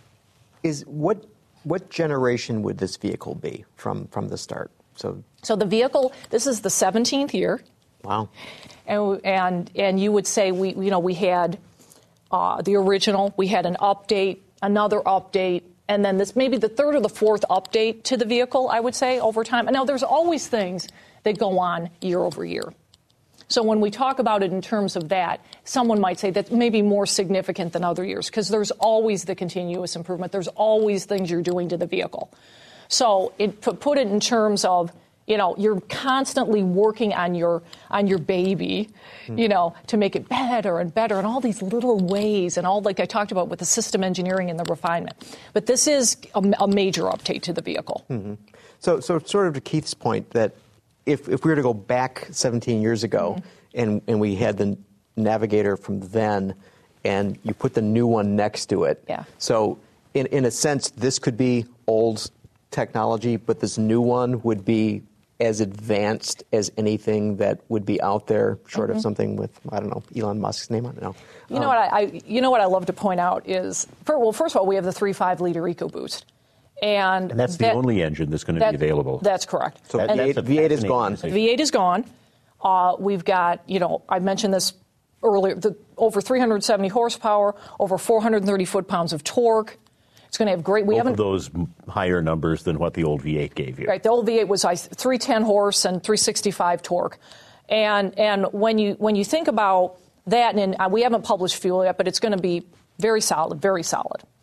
is what what generation would this vehicle be from from the start? So, so the vehicle, this is the seventeenth year. Wow. And and and you would say we you know we had uh, the original, we had an update, another update, and then this maybe the third or the fourth update to the vehicle, I would say, over time. And now there's always things that go on year over year. So when we talk about it in terms of that, someone might say that may be more significant than other years, because there's always the continuous improvement. There's always things you're doing to the vehicle. So it, put it in terms of, you know, you're constantly working on your on your baby, mm. you know, to make it better and better in all these little ways, and all, like I talked about with the system engineering and the refinement. But this is a, a major update to the vehicle. Mm-hmm. So, so sort of to Keith's point that If, if we were to go back seventeen years ago, mm-hmm. and, and we had the Navigator from then, and you put the new one next to it. Yeah. So in, in a sense, this could be old technology, but this new one would be as advanced as anything that would be out there, short mm-hmm. of something with, I don't know, Elon Musk's name on it. No. You um, know what I, I you know what I love to point out is, for, well, first of all, we have the three point five liter EcoBoost. And, and that's the that, only engine that's going to that, be available. That's correct. So and V eight is gone. V eight is gone. Uh, we've got, you know, I mentioned this earlier, the, over three hundred seventy horsepower, over four hundred thirty foot-pounds of torque. It's going to have great. We Both haven't of those higher numbers than what the old V eight gave you. Right. The old V eight was three ten horse and three sixty-five torque, and and when you when you think about that, and uh, we haven't published fuel yet, but it's going to be very solid, very solid.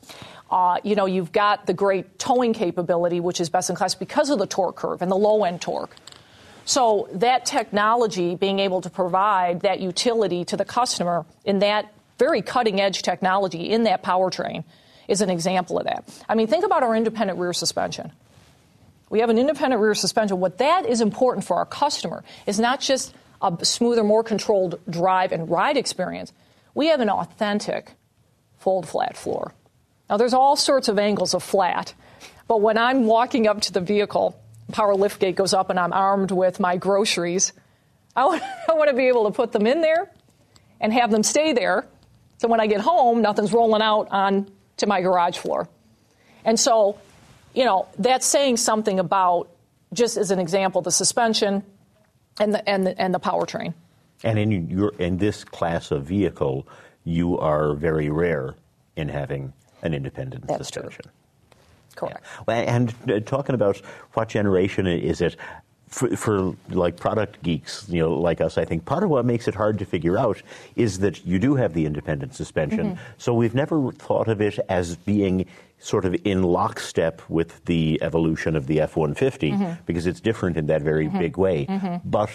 Uh, you know, you've got the great towing capability, which is best in class because of the torque curve and the low-end torque. So that technology, being able to provide that utility to the customer in that very cutting-edge technology in that powertrain is an example of that. I mean, think about our independent rear suspension. We have an independent rear suspension. What that is important for our customer is not just a smoother, more controlled drive and ride experience. We have an authentic fold flat floor. Now, there's all sorts of angles of flat, but when I'm walking up to the vehicle, power lift gate goes up and I'm armed with my groceries, I want, I want to be able to put them in there and have them stay there. So when I get home, nothing's rolling out on to my garage floor. And so, you know, that's saying something about, just as an example, the suspension and the and the, and the powertrain. And in your in this class of vehicle, you are very rare in having an independent That's suspension. True. Correct. Yeah. Well, and uh, talking about what generation is it, for, for like product geeks, you know, like us, I think part of what makes it hard to figure out is that you do have the independent suspension. Mm-hmm. So we've never thought of it as being sort of in lockstep with the evolution of the F one fifty, mm-hmm. because it's different in that very mm-hmm. big way. Mm-hmm. But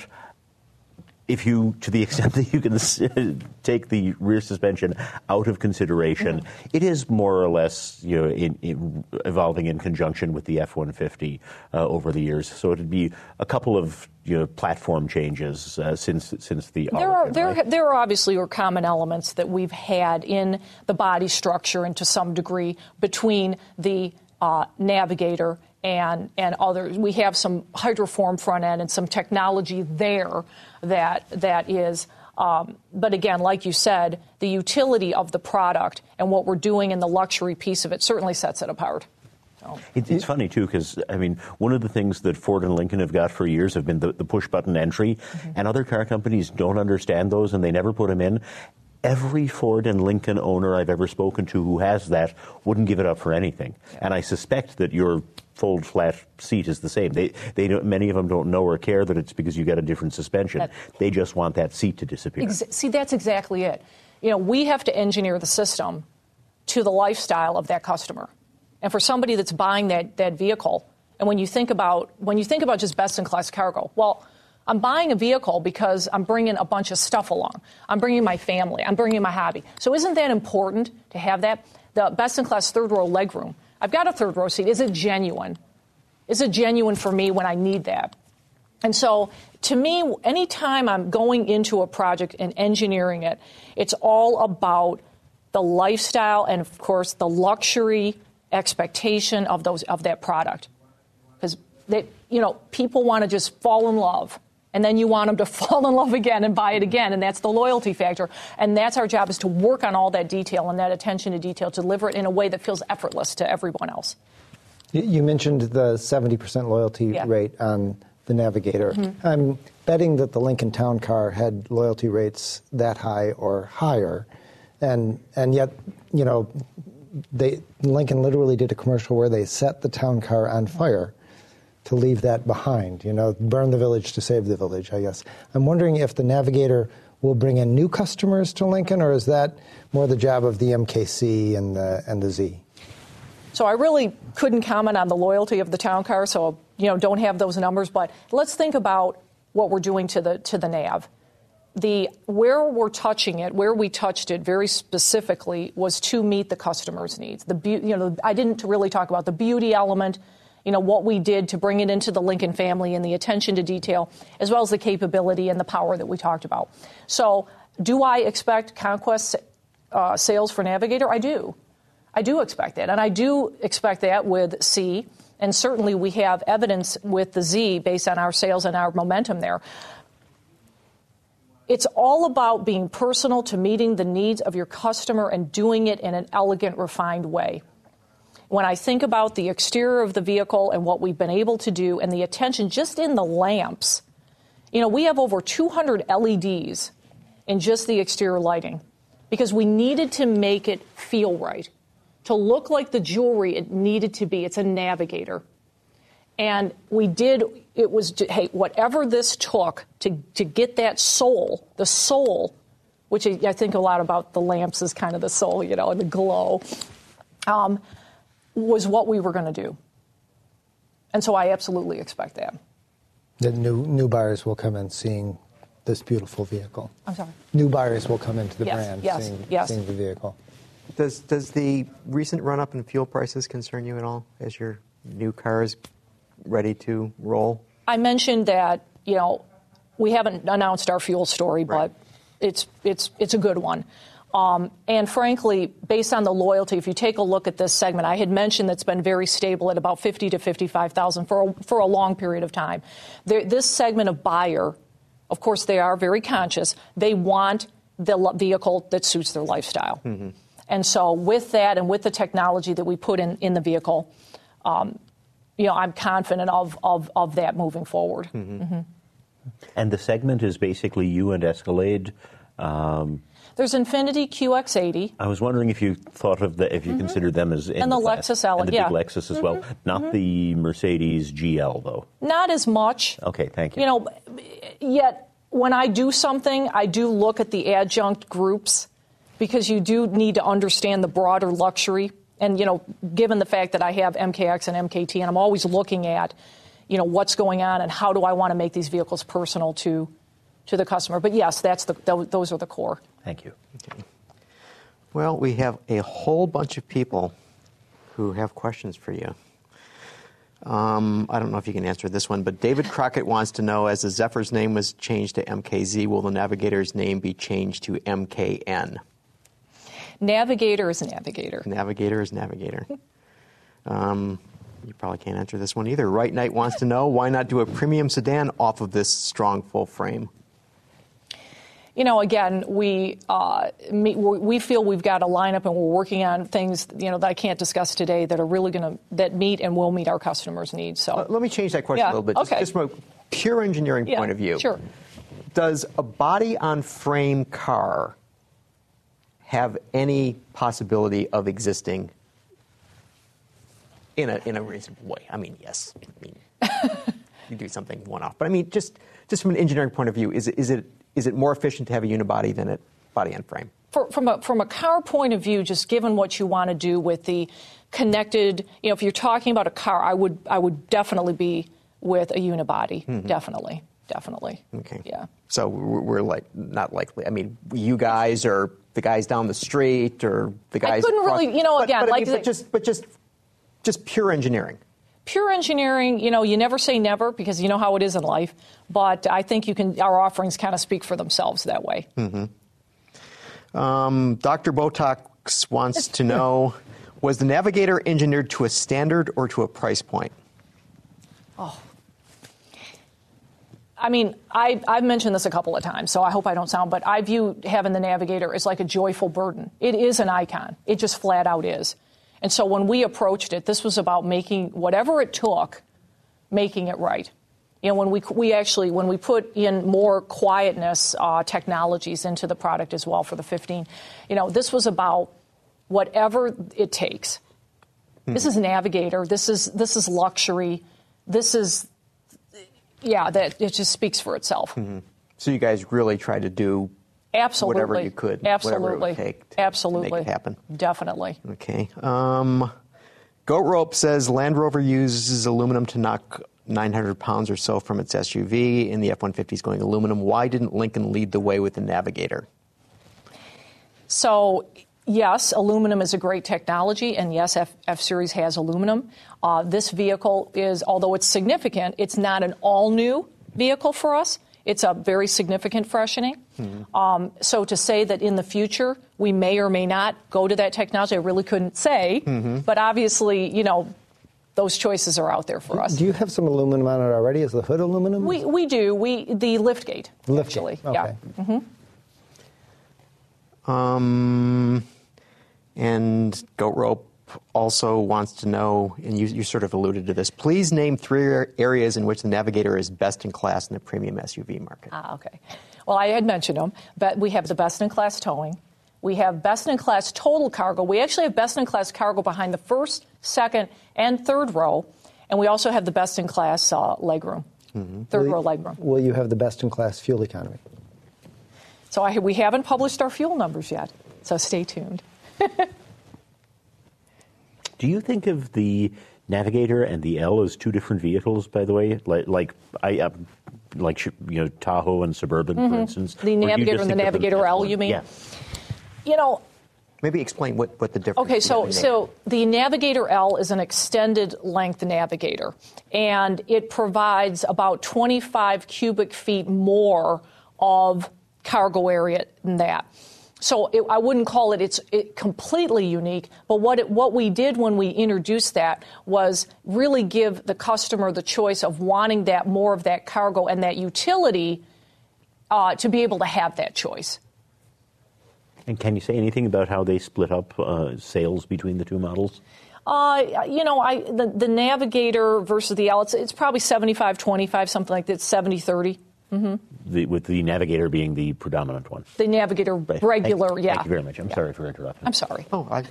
if you, to the extent that you can take the rear suspension out of consideration, mm-hmm. it is more or less, you know, in, in evolving in conjunction with the F one fifty uh, over the years. So it'd be a couple of, you know, platform changes uh, since since the. There are Origin, there right? there are obviously are common elements that we've had in the body structure and to some degree between the uh, Navigator and and others. We have some hydroform front end and some technology there that that is. Um, but again, like you said, the utility of the product and what we're doing in the luxury piece of it certainly sets it apart. So. It, it's funny, too, because, I mean, one of the things that Ford and Lincoln have got for years have been the, the push-button entry, mm-hmm. and other car companies don't understand those, and they never put them in. Every Ford and Lincoln owner I've ever spoken to who has that wouldn't give it up for anything. Yeah. And I suspect that your fold flat seat is the same. They, they don't, many of them don't know or care that it's because you got a different suspension. That, they just want that seat to disappear. Ex- see, that's exactly it. You know, we have to engineer the system to the lifestyle of that customer. And for somebody that's buying that, that vehicle, and when you think about when you think about just best-in-class cargo, well, I'm buying a vehicle because I'm bringing a bunch of stuff along. I'm bringing my family. I'm bringing my hobby. So isn't that important to have that? The best-in-class third-row legroom. I've got a third-row seat. Is it genuine? Is it genuine for me when I need that? And so, to me, anytime I'm going into a project and engineering it, it's all about the lifestyle and, of course, the luxury expectation of those of that product, because they, you know, people want to just fall in love, and then you want them to fall in love again and buy it again, and that's the loyalty factor. And that's our job, is to work on all that detail and that attention to detail to deliver it in a way that feels effortless to everyone else. You mentioned the seventy percent loyalty yeah. rate on the Navigator. Mm-hmm. I'm betting that the Lincoln Town Car had loyalty rates that high or higher, and and yet, you know, They, Lincoln literally did a commercial where they set the town car on fire to leave that behind, you know, burn the village to save the village, I guess. I'm wondering if the Navigator will bring in new customers to Lincoln, or is that more the job of the M K C and the, and the Z? So I really couldn't comment on the loyalty of the town car, so, you know, don't have those numbers. But let's think about what we're doing to the to the Nav. The where we're touching it, where we touched it very specifically, was to meet the customer's needs. The be- you know, I didn't really talk about the beauty element, you know, what we did to bring it into the Lincoln family and the attention to detail, as well as the capability and the power that we talked about. So, do I expect conquest uh, sales for Navigator? I do. I do expect that, and I do expect that with C, and certainly we have evidence with the Z based on our sales and our momentum there. It's all about being personal to meeting the needs of your customer and doing it in an elegant, refined way. When I think about the exterior of the vehicle and what we've been able to do and the attention just in the lamps, you know, we have over two hundred L E Ds in just the exterior lighting because we needed to make it feel right, to look like the jewelry it needed to be. It's a Navigator. And we did, it was, hey, whatever this took to, to get that soul, the soul, which I think a lot about the lamps is kind of the soul, you know, and the glow. Um, was what we were going to do. And so I absolutely expect that. The new new buyers will come in seeing this beautiful vehicle. I'm sorry. New buyers will come into the Yes, brand yes, seeing, yes. seeing the vehicle. Does does the recent run up in fuel prices concern you at all as your new car is ready to roll? I mentioned that, you know, we haven't announced our fuel story, Right. but it's it's it's a good one. Um, and frankly, based on the loyalty, if you take a look at this segment, I had mentioned that's been very stable at about fifty to fifty-five thousand for a, for a long period of time. There, this segment of buyer, of course, they are very conscious. They want the l- vehicle that suits their lifestyle. Mm-hmm. And so with that and with the technology that we put in, in the vehicle, um, you know, I'm confident of, of, of that moving forward. Mm-hmm. Mm-hmm. And the segment is basically you and Escalade. Um, There's Infiniti Q X eighty. I was wondering if you thought of the, if you mm-hmm. considered them as in and the, the class, Lexus L, and the yeah. big Lexus as mm-hmm. well, not mm-hmm. the Mercedes G L though. Not as much. Okay, thank you. You know, yet when I do something, I do look at the adjunct groups because you do need to understand the broader luxury. And you know, given the fact that I have M K X and M K T, and I'm always looking at, you know, what's going on and how do I want to make these vehicles personal to. to the customer. But yes, that's the, those are the core. Thank you. Okay. Well, we have a whole bunch of people who have questions for you. Um, I don't know if you can answer this one, but David Crockett wants to know, as the Zephyr's name was changed to M K Z, will the Navigator's name be changed to M K N? Navigator is Navigator. Navigator is Navigator. um, you probably can't answer this one either. Right Knight wants to know, why not do a premium sedan off of this strong full frame? You know, again, we uh, we feel we've got a lineup, and we're working on things, you know, that I can't discuss today that are really going to that meet and will meet our customers' needs. So uh, let me change that question yeah, a little bit, just, okay. just from a pure engineering yeah, point of view. Sure. Does a body-on-frame car have any possibility of existing in a in a reasonable way? I mean, yes. I mean, you do something one-off, but I mean, just just from an engineering point of view, is it is it is it more efficient to have a unibody than a body-on-frame? For, from a from a car point of view, just given what you want to do with the connected, you know, if you're talking about a car, I would I would definitely be with a unibody, mm-hmm. definitely, definitely. Okay. Yeah. So we're, we're like not likely. I mean, you guys or the guys down the street or the guys. I couldn't across, really, you know, but, again, but, like I mean, but just but just just pure engineering. Pure engineering, you know, you never say never because you know how it is in life. But I think you can. Our offerings kind of speak for themselves that way. Mm-hmm. Um, Doctor Botox wants to know: was the Navigator engineered to a standard or to a price point? Oh. I mean, I, I've mentioned this a couple of times, so I hope I don't sound, but I view having the Navigator as like a joyful burden. It is an icon. It just flat out is. And so when we approached it, this was about making whatever it took, making it right. You know, when we we actually, when we put in more quietness uh, technologies into the product as well for the fifteen, you know, this was about whatever it takes. Hmm. This is Navigator. This is this is luxury. This is, yeah, that it just speaks for itself. Mm-hmm. So you guys really tried to do Absolutely. whatever you could, Absolutely. whatever it would take to, Absolutely. to make it happen. Definitely. Okay. Um, Goat Rope says Land Rover uses aluminum to knock nine hundred pounds or so from its S U V, and the F one fifty is going aluminum. Why didn't Lincoln lead the way with the Navigator? So, yes, aluminum is a great technology, and yes, F- F-Series has aluminum. Uh, this vehicle is, although it's significant, it's not an all-new vehicle for us. It's a very significant freshening. Mm-hmm. Um, so to say that in the future we may or may not go to that technology, I really couldn't say. Mm-hmm. But obviously, you know, those choices are out there for us. Do you have some aluminum on it already? Is the hood aluminum? We we do. We the liftgate. Liftgate. Actually, okay. yeah. Mm-hmm. Um, and Goat Rope also wants to know, and you, you sort of alluded to this, please name three areas in which the Navigator is best in class in the premium S U V market. Ah, okay. Well, I had mentioned them, but we have the best-in-class towing. We have best-in-class total cargo. We actually have best-in-class cargo behind the first, second, and third row, and we also have the best-in-class uh, legroom, mm-hmm. third will row you, legroom. Will you have the best-in-class fuel economy? So I, we haven't published our fuel numbers yet, so stay tuned. Do you think of the Navigator and the L as two different vehicles, by the way? Like, like I, uh, like you know, Tahoe and Suburban, mm-hmm. for instance. The Navigator and the Navigator L, you mean? Yeah. You know. Maybe explain what, what the difference Okay, is. so so the Navigator L is an extended length Navigator, and it provides about twenty-five cubic feet more of cargo area than that. So it, I wouldn't call it it's it completely unique, but what it, what we did when we introduced that was really give the customer the choice of wanting that more of that cargo and that utility uh, to be able to have that choice. And can you say anything about how they split up uh, sales between the two models? Uh, you know, I the, the Navigator versus the L, it's, it's probably seventy-five twenty-five, something like that, seventy thirty. Mm-hmm. The, with the Navigator being the predominant one. The Navigator right. regular, thank, yeah. Thank you very much. I'm yeah. sorry for interrupting. I'm sorry. Oh, I...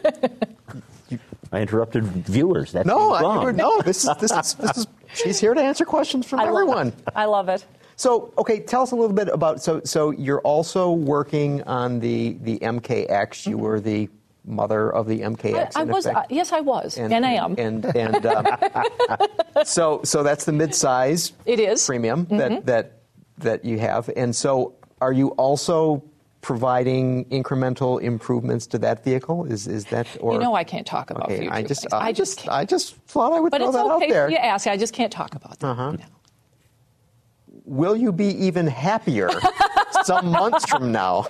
I interrupted viewers. That's no, I wrong. never, no. This is this is this is. She's here to answer questions from I everyone. Love I love it. So, okay, tell us a little bit about. So, so you're also working on the the M K X. You mm-hmm. were the mother of the M K X. I, I was. Uh, yes, I was, and, and I am. And and um, so so that's the midsize. It is premium mm-hmm. that that that you have. And so, are you also providing incremental improvements to that vehicle? Is is that or you know I can't talk about okay, future I just things. I, I just just I just thought I would but throw it's that okay out there. You ask. I just can't talk about that. Uh-huh. No. Will you be even happier some months from now?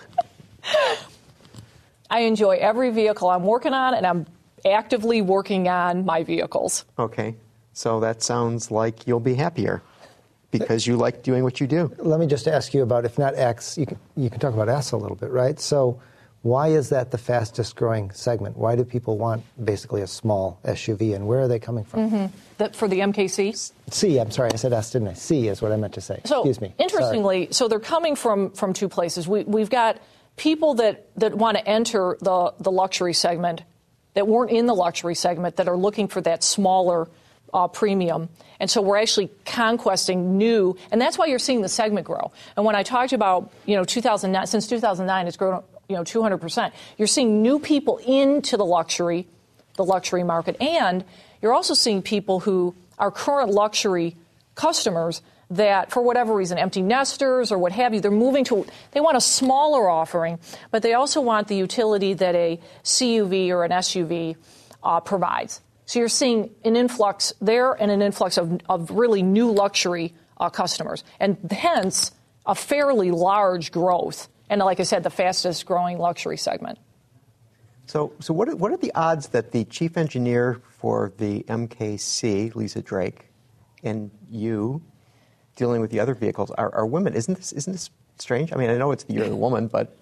I enjoy every vehicle I'm working on, and I'm actively working on my vehicles. Okay, so that sounds like you'll be happier because you like doing what you do. Let me just ask you about, if not X, you can, you can talk about S a little bit, right? So why is that the fastest growing segment? Why do people want basically a small S U V, and where are they coming from? Mm-hmm. That for the M K C? C, I'm sorry, I said S, didn't I? C is what I meant to say. So, Excuse me. Interestingly, sorry. so they're coming from, from two places. We, we've got people that, that want to enter the, the luxury segment that weren't in the luxury segment that are looking for that smaller uh, premium. And so we're actually conquesting new, and that's why you're seeing the segment grow. And when I talked about, you know, two thousand nine, since two thousand nine, it's grown, you know, two hundred percent. You're seeing new people into the luxury, the luxury market, and you're also seeing people who are current luxury customers that, for whatever reason, empty nesters or what have you, they're moving to, they want a smaller offering, but they also want the utility that a C U V or an S U V uh, provides. So you're seeing an influx there and an influx of, of really new luxury uh, customers, and hence a fairly large growth. And like I said, the fastest growing luxury segment. So, so what are, what are the odds that the chief engineer for the M K C, Lisa Drake, and you, dealing with the other vehicles, are, are women? Isn't this isn't this strange? I mean, I know it's you're a woman, but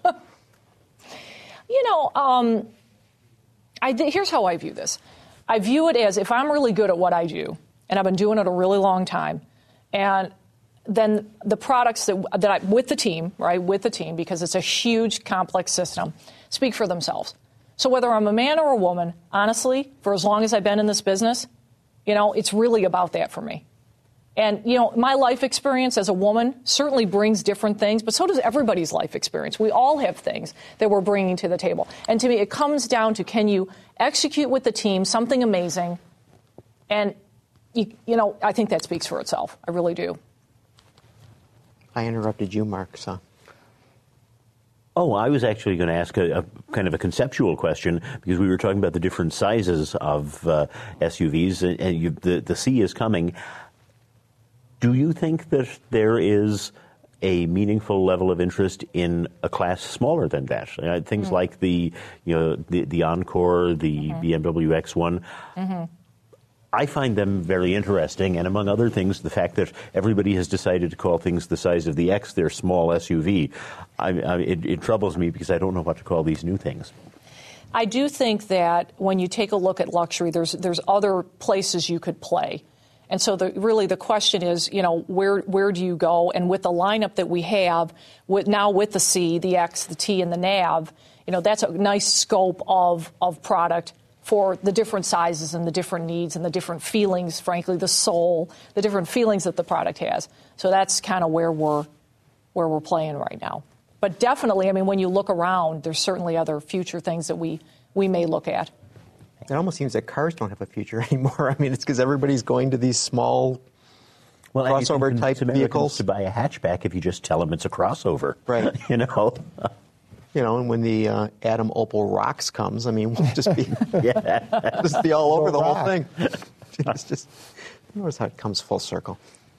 you know, um, I th- here's how I view this. I view it as if I'm really good at what I do, and I've been doing it a really long time, and then the products that, that I, with the team, right, with the team, because it's a huge, complex system, speak for themselves. So whether I'm a man or a woman, honestly, for as long as I've been in this business, you know, it's really about that for me. And, you know, my life experience as a woman certainly brings different things, but so does everybody's life experience. We all have things that we're bringing to the table. And to me, it comes down to, can you execute with the team something amazing? And, you, you know, I think that speaks for itself. I really do. I interrupted you, Mark, so. Oh, I was actually going to ask a, a kind of a conceptual question, because we were talking about the different sizes of uh, S U Vs, and, and you, the, the C is coming. Do you think that there is a meaningful level of interest in a class smaller than that? Uh, things mm-hmm. like the, you know, the, the Encore, the mm-hmm. B M W X one. Mm-hmm. I find them very interesting, and among other things, the fact that everybody has decided to call things the size of the X their small S U V, I, I, it, it troubles me because I don't know what to call these new things. I do think that when you take a look at luxury, there's there's other places you could play. And so the, really the question is, you know, where where do you go? And with the lineup that we have, with now with the C, the X, the T, and the Nav, you know, that's a nice scope of of product for the different sizes and the different needs and the different feelings, frankly, the soul, the different feelings that the product has. So that's kind of where we're where we're playing right now. But definitely, I mean, when you look around, there's certainly other future things that we, we may look at. It almost seems that cars don't have a future anymore. I mean, it's because everybody's going to these small well, crossover type vehicles to buy a hatchback if you just tell them it's a crossover, right? You know. You know, and when the uh, Adam Opel Rocks comes, I mean, we'll just be, yeah. just be all over the whole thing. It's just, notice how it comes full circle.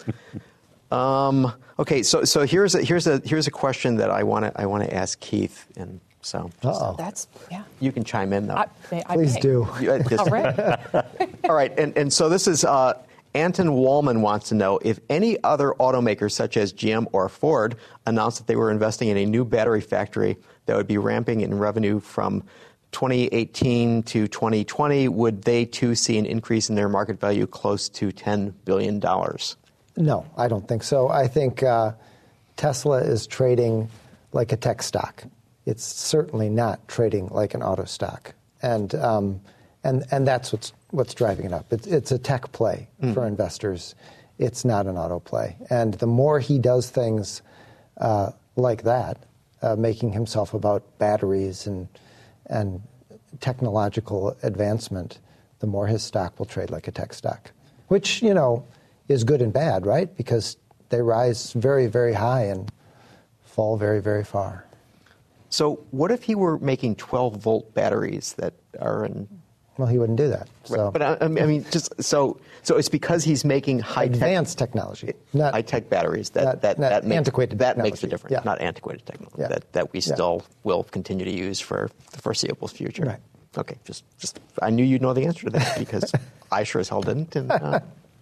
Um, okay, so so here's a here's a here's a question that I want to I want to ask Keith, and so Uh-oh. That's yeah. you can chime in though. I, I Please may. do. You, uh, just- All right. all right, and and so this is. Uh, Anton Wallman wants to know if any other automakers such as G M or Ford announced that they were investing in a new battery factory that would be ramping in revenue from twenty eighteen to twenty twenty, would they too see an increase in their market value close to ten billion dollars? No, I don't think so. I think uh, Tesla is trading like a tech stock. It's certainly not trading like an auto stock. And um, and and that's what's what's driving it up. It's, it's a tech play mm. for investors. It's not an auto play. And the more he does things uh, like that, uh, making himself about batteries and and technological advancement, the more his stock will trade like a tech stock, which, you know, is good and bad, right? Because they rise very, very high and fall very, very far. So what if he were making twelve-volt batteries that are in... Well, he wouldn't do that. So. Right. But I, I mean, just so so it's because he's making high advanced tech, technology, not high tech batteries that not, that not that makes antiquated that technology. makes the difference. Yeah. Not antiquated technology Yeah. that that we Yeah. still will continue to use for the foreseeable future. Right. Okay. Just just I knew you'd know the answer to that because I sure as hell didn't, and uh,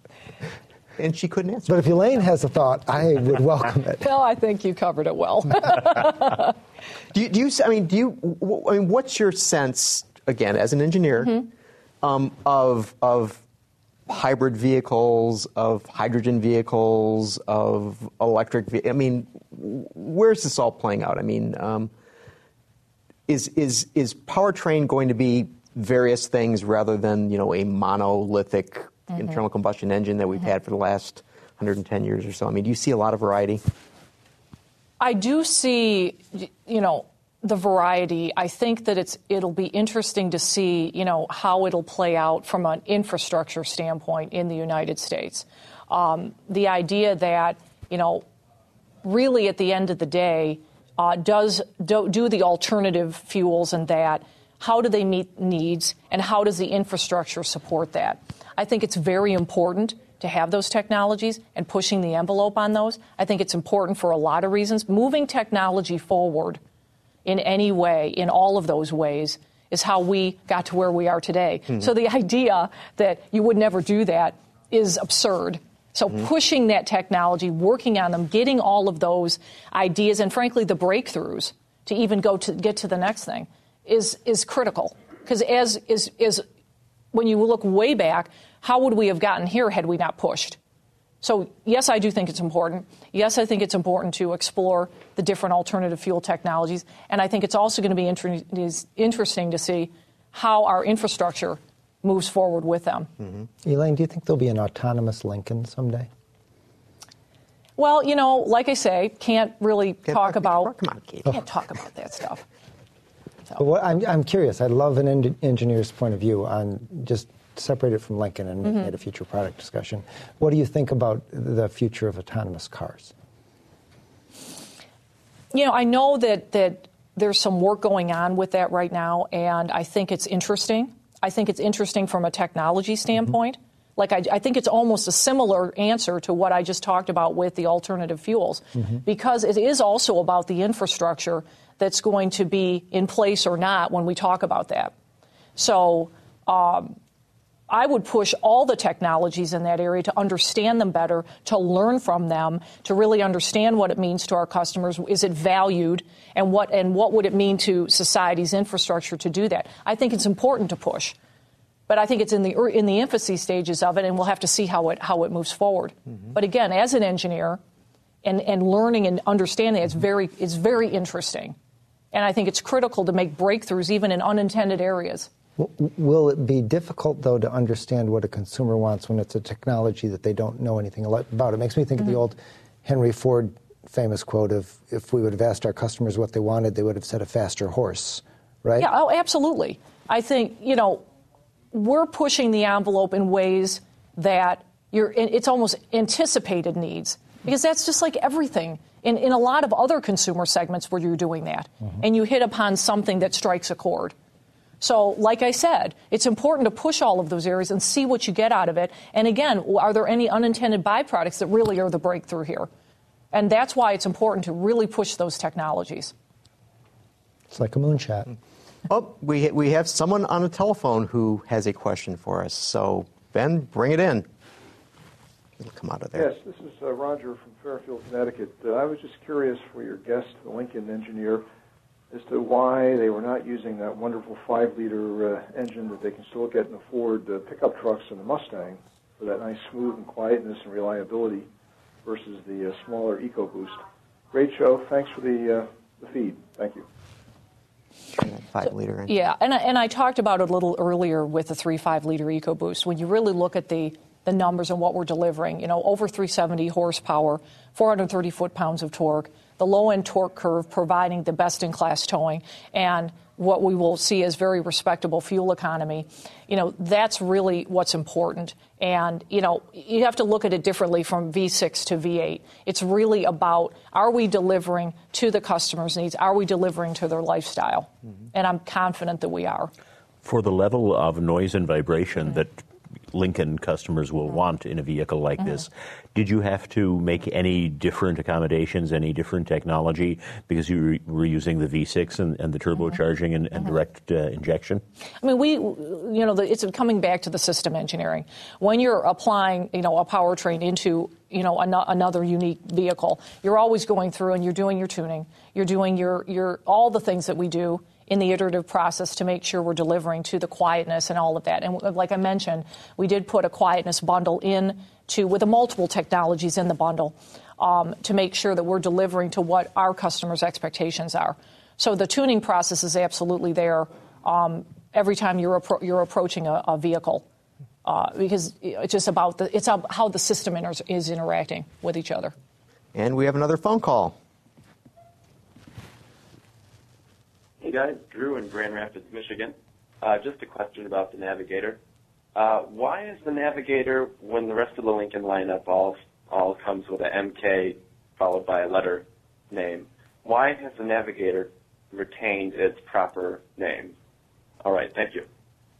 and she couldn't answer. But if Elaine has a thought, I would welcome it. Well, I think you covered it well. do you, do you? I mean, do you? I mean, what's your sense again as an engineer? Mm-hmm. Um, of of hybrid vehicles, of hydrogen vehicles, of electric vehicles? I mean, where's this all playing out? I mean, um, is is is powertrain going to be various things rather than, you know, a monolithic mm-hmm. internal combustion engine that we've mm-hmm. had for the last one hundred ten years or so? I mean, do you see a lot of variety? I do see, you know, the variety. I think that it's it'll be interesting to see, you know, how it'll play out from an infrastructure standpoint in the United States. Um, the idea that, you know, really at the end of the day, uh, does do, do the alternative fuels and that, how do they meet needs and how does the infrastructure support that? I think it's very important to have those technologies and pushing the envelope on those. I think it's important for a lot of reasons. Moving technology forward in any way, in all of those ways, is how we got to where we are today. Mm-hmm. So the idea that you would never do that is absurd. So mm-hmm. pushing that technology, working on them, getting all of those ideas, and frankly the breakthroughs to even go to get to the next thing is is critical. Because as is is when you look way back, how would we have gotten here had we not pushed? So, yes, I do think it's important. Yes, I think it's important to explore the different alternative fuel technologies. And I think it's also going to be inter- is interesting to see how our infrastructure moves forward with them. Mm-hmm. Elaine, do you think there'll be an autonomous Lincoln someday? Well, you know, like I say, can't really Can't talk talk, about come on, Kate. can't talk about that stuff. So. But what, I'm, I'm curious. I'd love an en- engineer's point of view on just separate it from Lincoln and making mm-hmm. it a future product discussion. What do you think about the future of autonomous cars? You know, I know that, that there's some work going on with that right now, and I think it's interesting. I think it's interesting from a technology standpoint. Mm-hmm. Like, I, I think it's almost a similar answer to what I just talked about with the alternative fuels, mm-hmm. because it is also about the infrastructure that's going to be in place or not when we talk about that. So, um, I would push all the technologies in that area to understand them better, to learn from them, to really understand what it means to our customers. Is it valued? And what and what would it mean to society's infrastructure to do that? I think it's important to push. But I think it's in the in the infancy stages of it, and we'll have to see how it how it moves forward. Mm-hmm. But again, as an engineer and, and learning and understanding, it's very it's very interesting. And I think it's critical to make breakthroughs even in unintended areas. Will it be difficult, though, to understand what a consumer wants when it's a technology that they don't know anything about? It makes me think mm-hmm. of the old Henry Ford famous quote of, if we would have asked our customers what they wanted, they would have said a faster horse, right? Yeah, oh, absolutely. I think, you know, we're pushing the envelope in ways that you're, it's almost anticipated needs, because that's just like everything. In, in a lot of other consumer segments where you're doing that, mm-hmm. and you hit upon something that strikes a chord. So, like I said, it's important to push all of those areas and see what you get out of it. And again, are there any unintended byproducts that really are the breakthrough here? And that's why it's important to really push those technologies. It's like a moonshot. Oh, we, we have someone on the telephone who has a question for us. So, Ben, bring it in. It'll come out of there. Yes, this is uh, Roger from Fairfield, Connecticut. Uh, I was just curious for your guest, the Lincoln engineer, as to why they were not using that wonderful five-liter uh, engine that they can still get in the Ford uh, pickup trucks and the Mustang for that nice smooth and quietness and reliability versus the uh, smaller EcoBoost. Great show. Thanks for the, uh, the feed. Thank you. Five-liter engine. Yeah, and I, and I talked about it a little earlier with the three five-liter EcoBoost. When you really look at the the numbers and what we're delivering, you know, over three hundred seventy horsepower, four hundred thirty foot-pounds of torque, the low-end torque curve providing the best-in-class towing, and what we will see as very respectable fuel economy. You know, that's really what's important. And, you know, you have to look at it differently from V six to V eight. It's really about, are we delivering to the customer's needs? Are we delivering to their lifestyle? Mm-hmm. And I'm confident that we are. For the level of noise and vibration mm-hmm. that Lincoln customers will want in a vehicle like mm-hmm. this, did you have to make any different accommodations, any different technology, because you were using the V six and, and the turbocharging mm-hmm. and, and mm-hmm. direct uh, injection? I mean, we, you know, the, it's coming back to the system engineering. When you're applying, you know, a powertrain into, you know, an, another unique vehicle, you're always going through and you're doing your tuning, you're doing your, your all the things that we do in the iterative process to make sure we're delivering to the quietness and all of that. And like I mentioned, we did put a quietness bundle in to, with the multiple technologies in the bundle, um, to make sure that we're delivering to what our customers' expectations are. So the tuning process is absolutely there um, every time you're, appro- you're approaching a, a vehicle, uh, because it's just about the, it's how the system inter- is interacting with each other. And we have another phone call. Hey guys, Drew in Grand Rapids, Michigan. Uh, just a question about the Navigator. Uh, why is the Navigator, when the rest of the Lincoln lineup all all comes with an M K followed by a letter name, why has the Navigator retained its proper name? All right, thank you.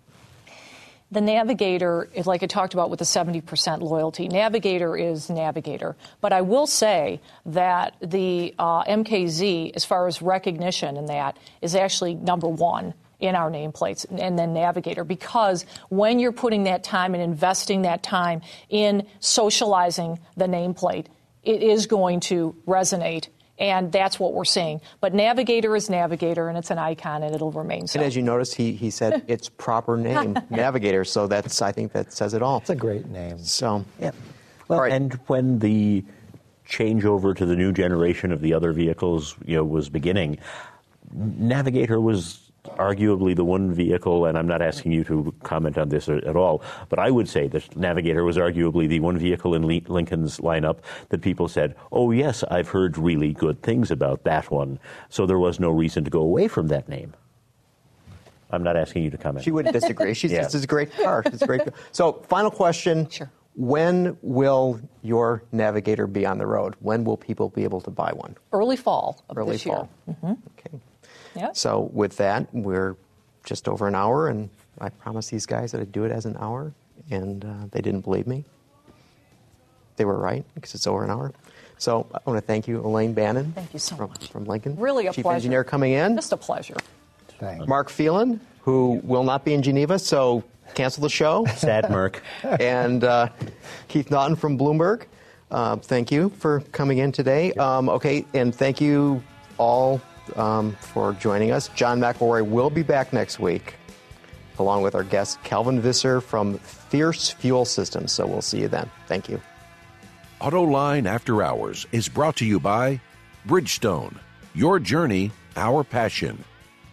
The Navigator, like I talked about with the seventy percent loyalty, Navigator is Navigator. But I will say that the uh, M K Z, as far as recognition in that, is actually number one in our nameplates, and then Navigator, because when you're putting that time and investing that time in socializing the nameplate, it is going to resonate. And that's what we're seeing. But Navigator is Navigator, and it's an icon, and it'll remain so. And as you notice, he, he said its proper name, Navigator. So that's, I think that says it all. It's a great name. So, yeah. Well, all right. And when the changeover to the new generation of the other vehicles, you know, was beginning, Navigator was arguably the one vehicle, and I'm not asking you to comment on this at all, but I would say that Navigator was arguably the one vehicle in Le- Lincoln's lineup that people said, oh, yes, I've heard really good things about that one. So there was no reason to go away from that name. I'm not asking you to comment. She wouldn't disagree. She's yeah. This is a great car. It's a great car. So, final question. Sure. When will your Navigator be on the road? When will people be able to buy one? Early fall of Early this fall. year. Mm-hmm. Okay. Yep. So with that, we're just over an hour, and I promised these guys that I'd do it as an hour, and uh, they didn't believe me. They were right, because it's over an hour. So I want to thank you, Elaine Bannon. Thank you so from, much. From Lincoln. Really a Chief pleasure. Engineer coming in. Just a pleasure. Thanks. Mark Phelan, who will not be in Geneva, so cancel the show. Sad Mark. And uh, Keith Naughton from Bloomberg. Uh, thank you for coming in today. Um, okay, and thank you all Um, for joining us. John McElroy will be back next week, along with our guest, Calvin Visser from Fierce Fuel Systems. So we'll see you then. Thank you. AutoLine After Hours is brought to you by Bridgestone. Your journey, our passion.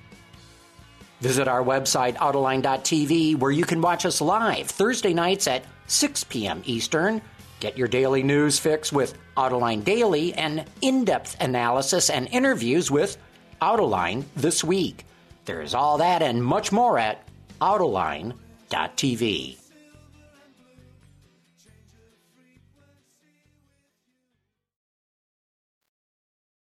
Visit our website, autoline dot t v, where you can watch us live Thursday nights at six p.m. Eastern. Get your daily news fix with AutoLine Daily and in-depth analysis and interviews with AutoLine This Week. There's all that and much more at autoline dot t v.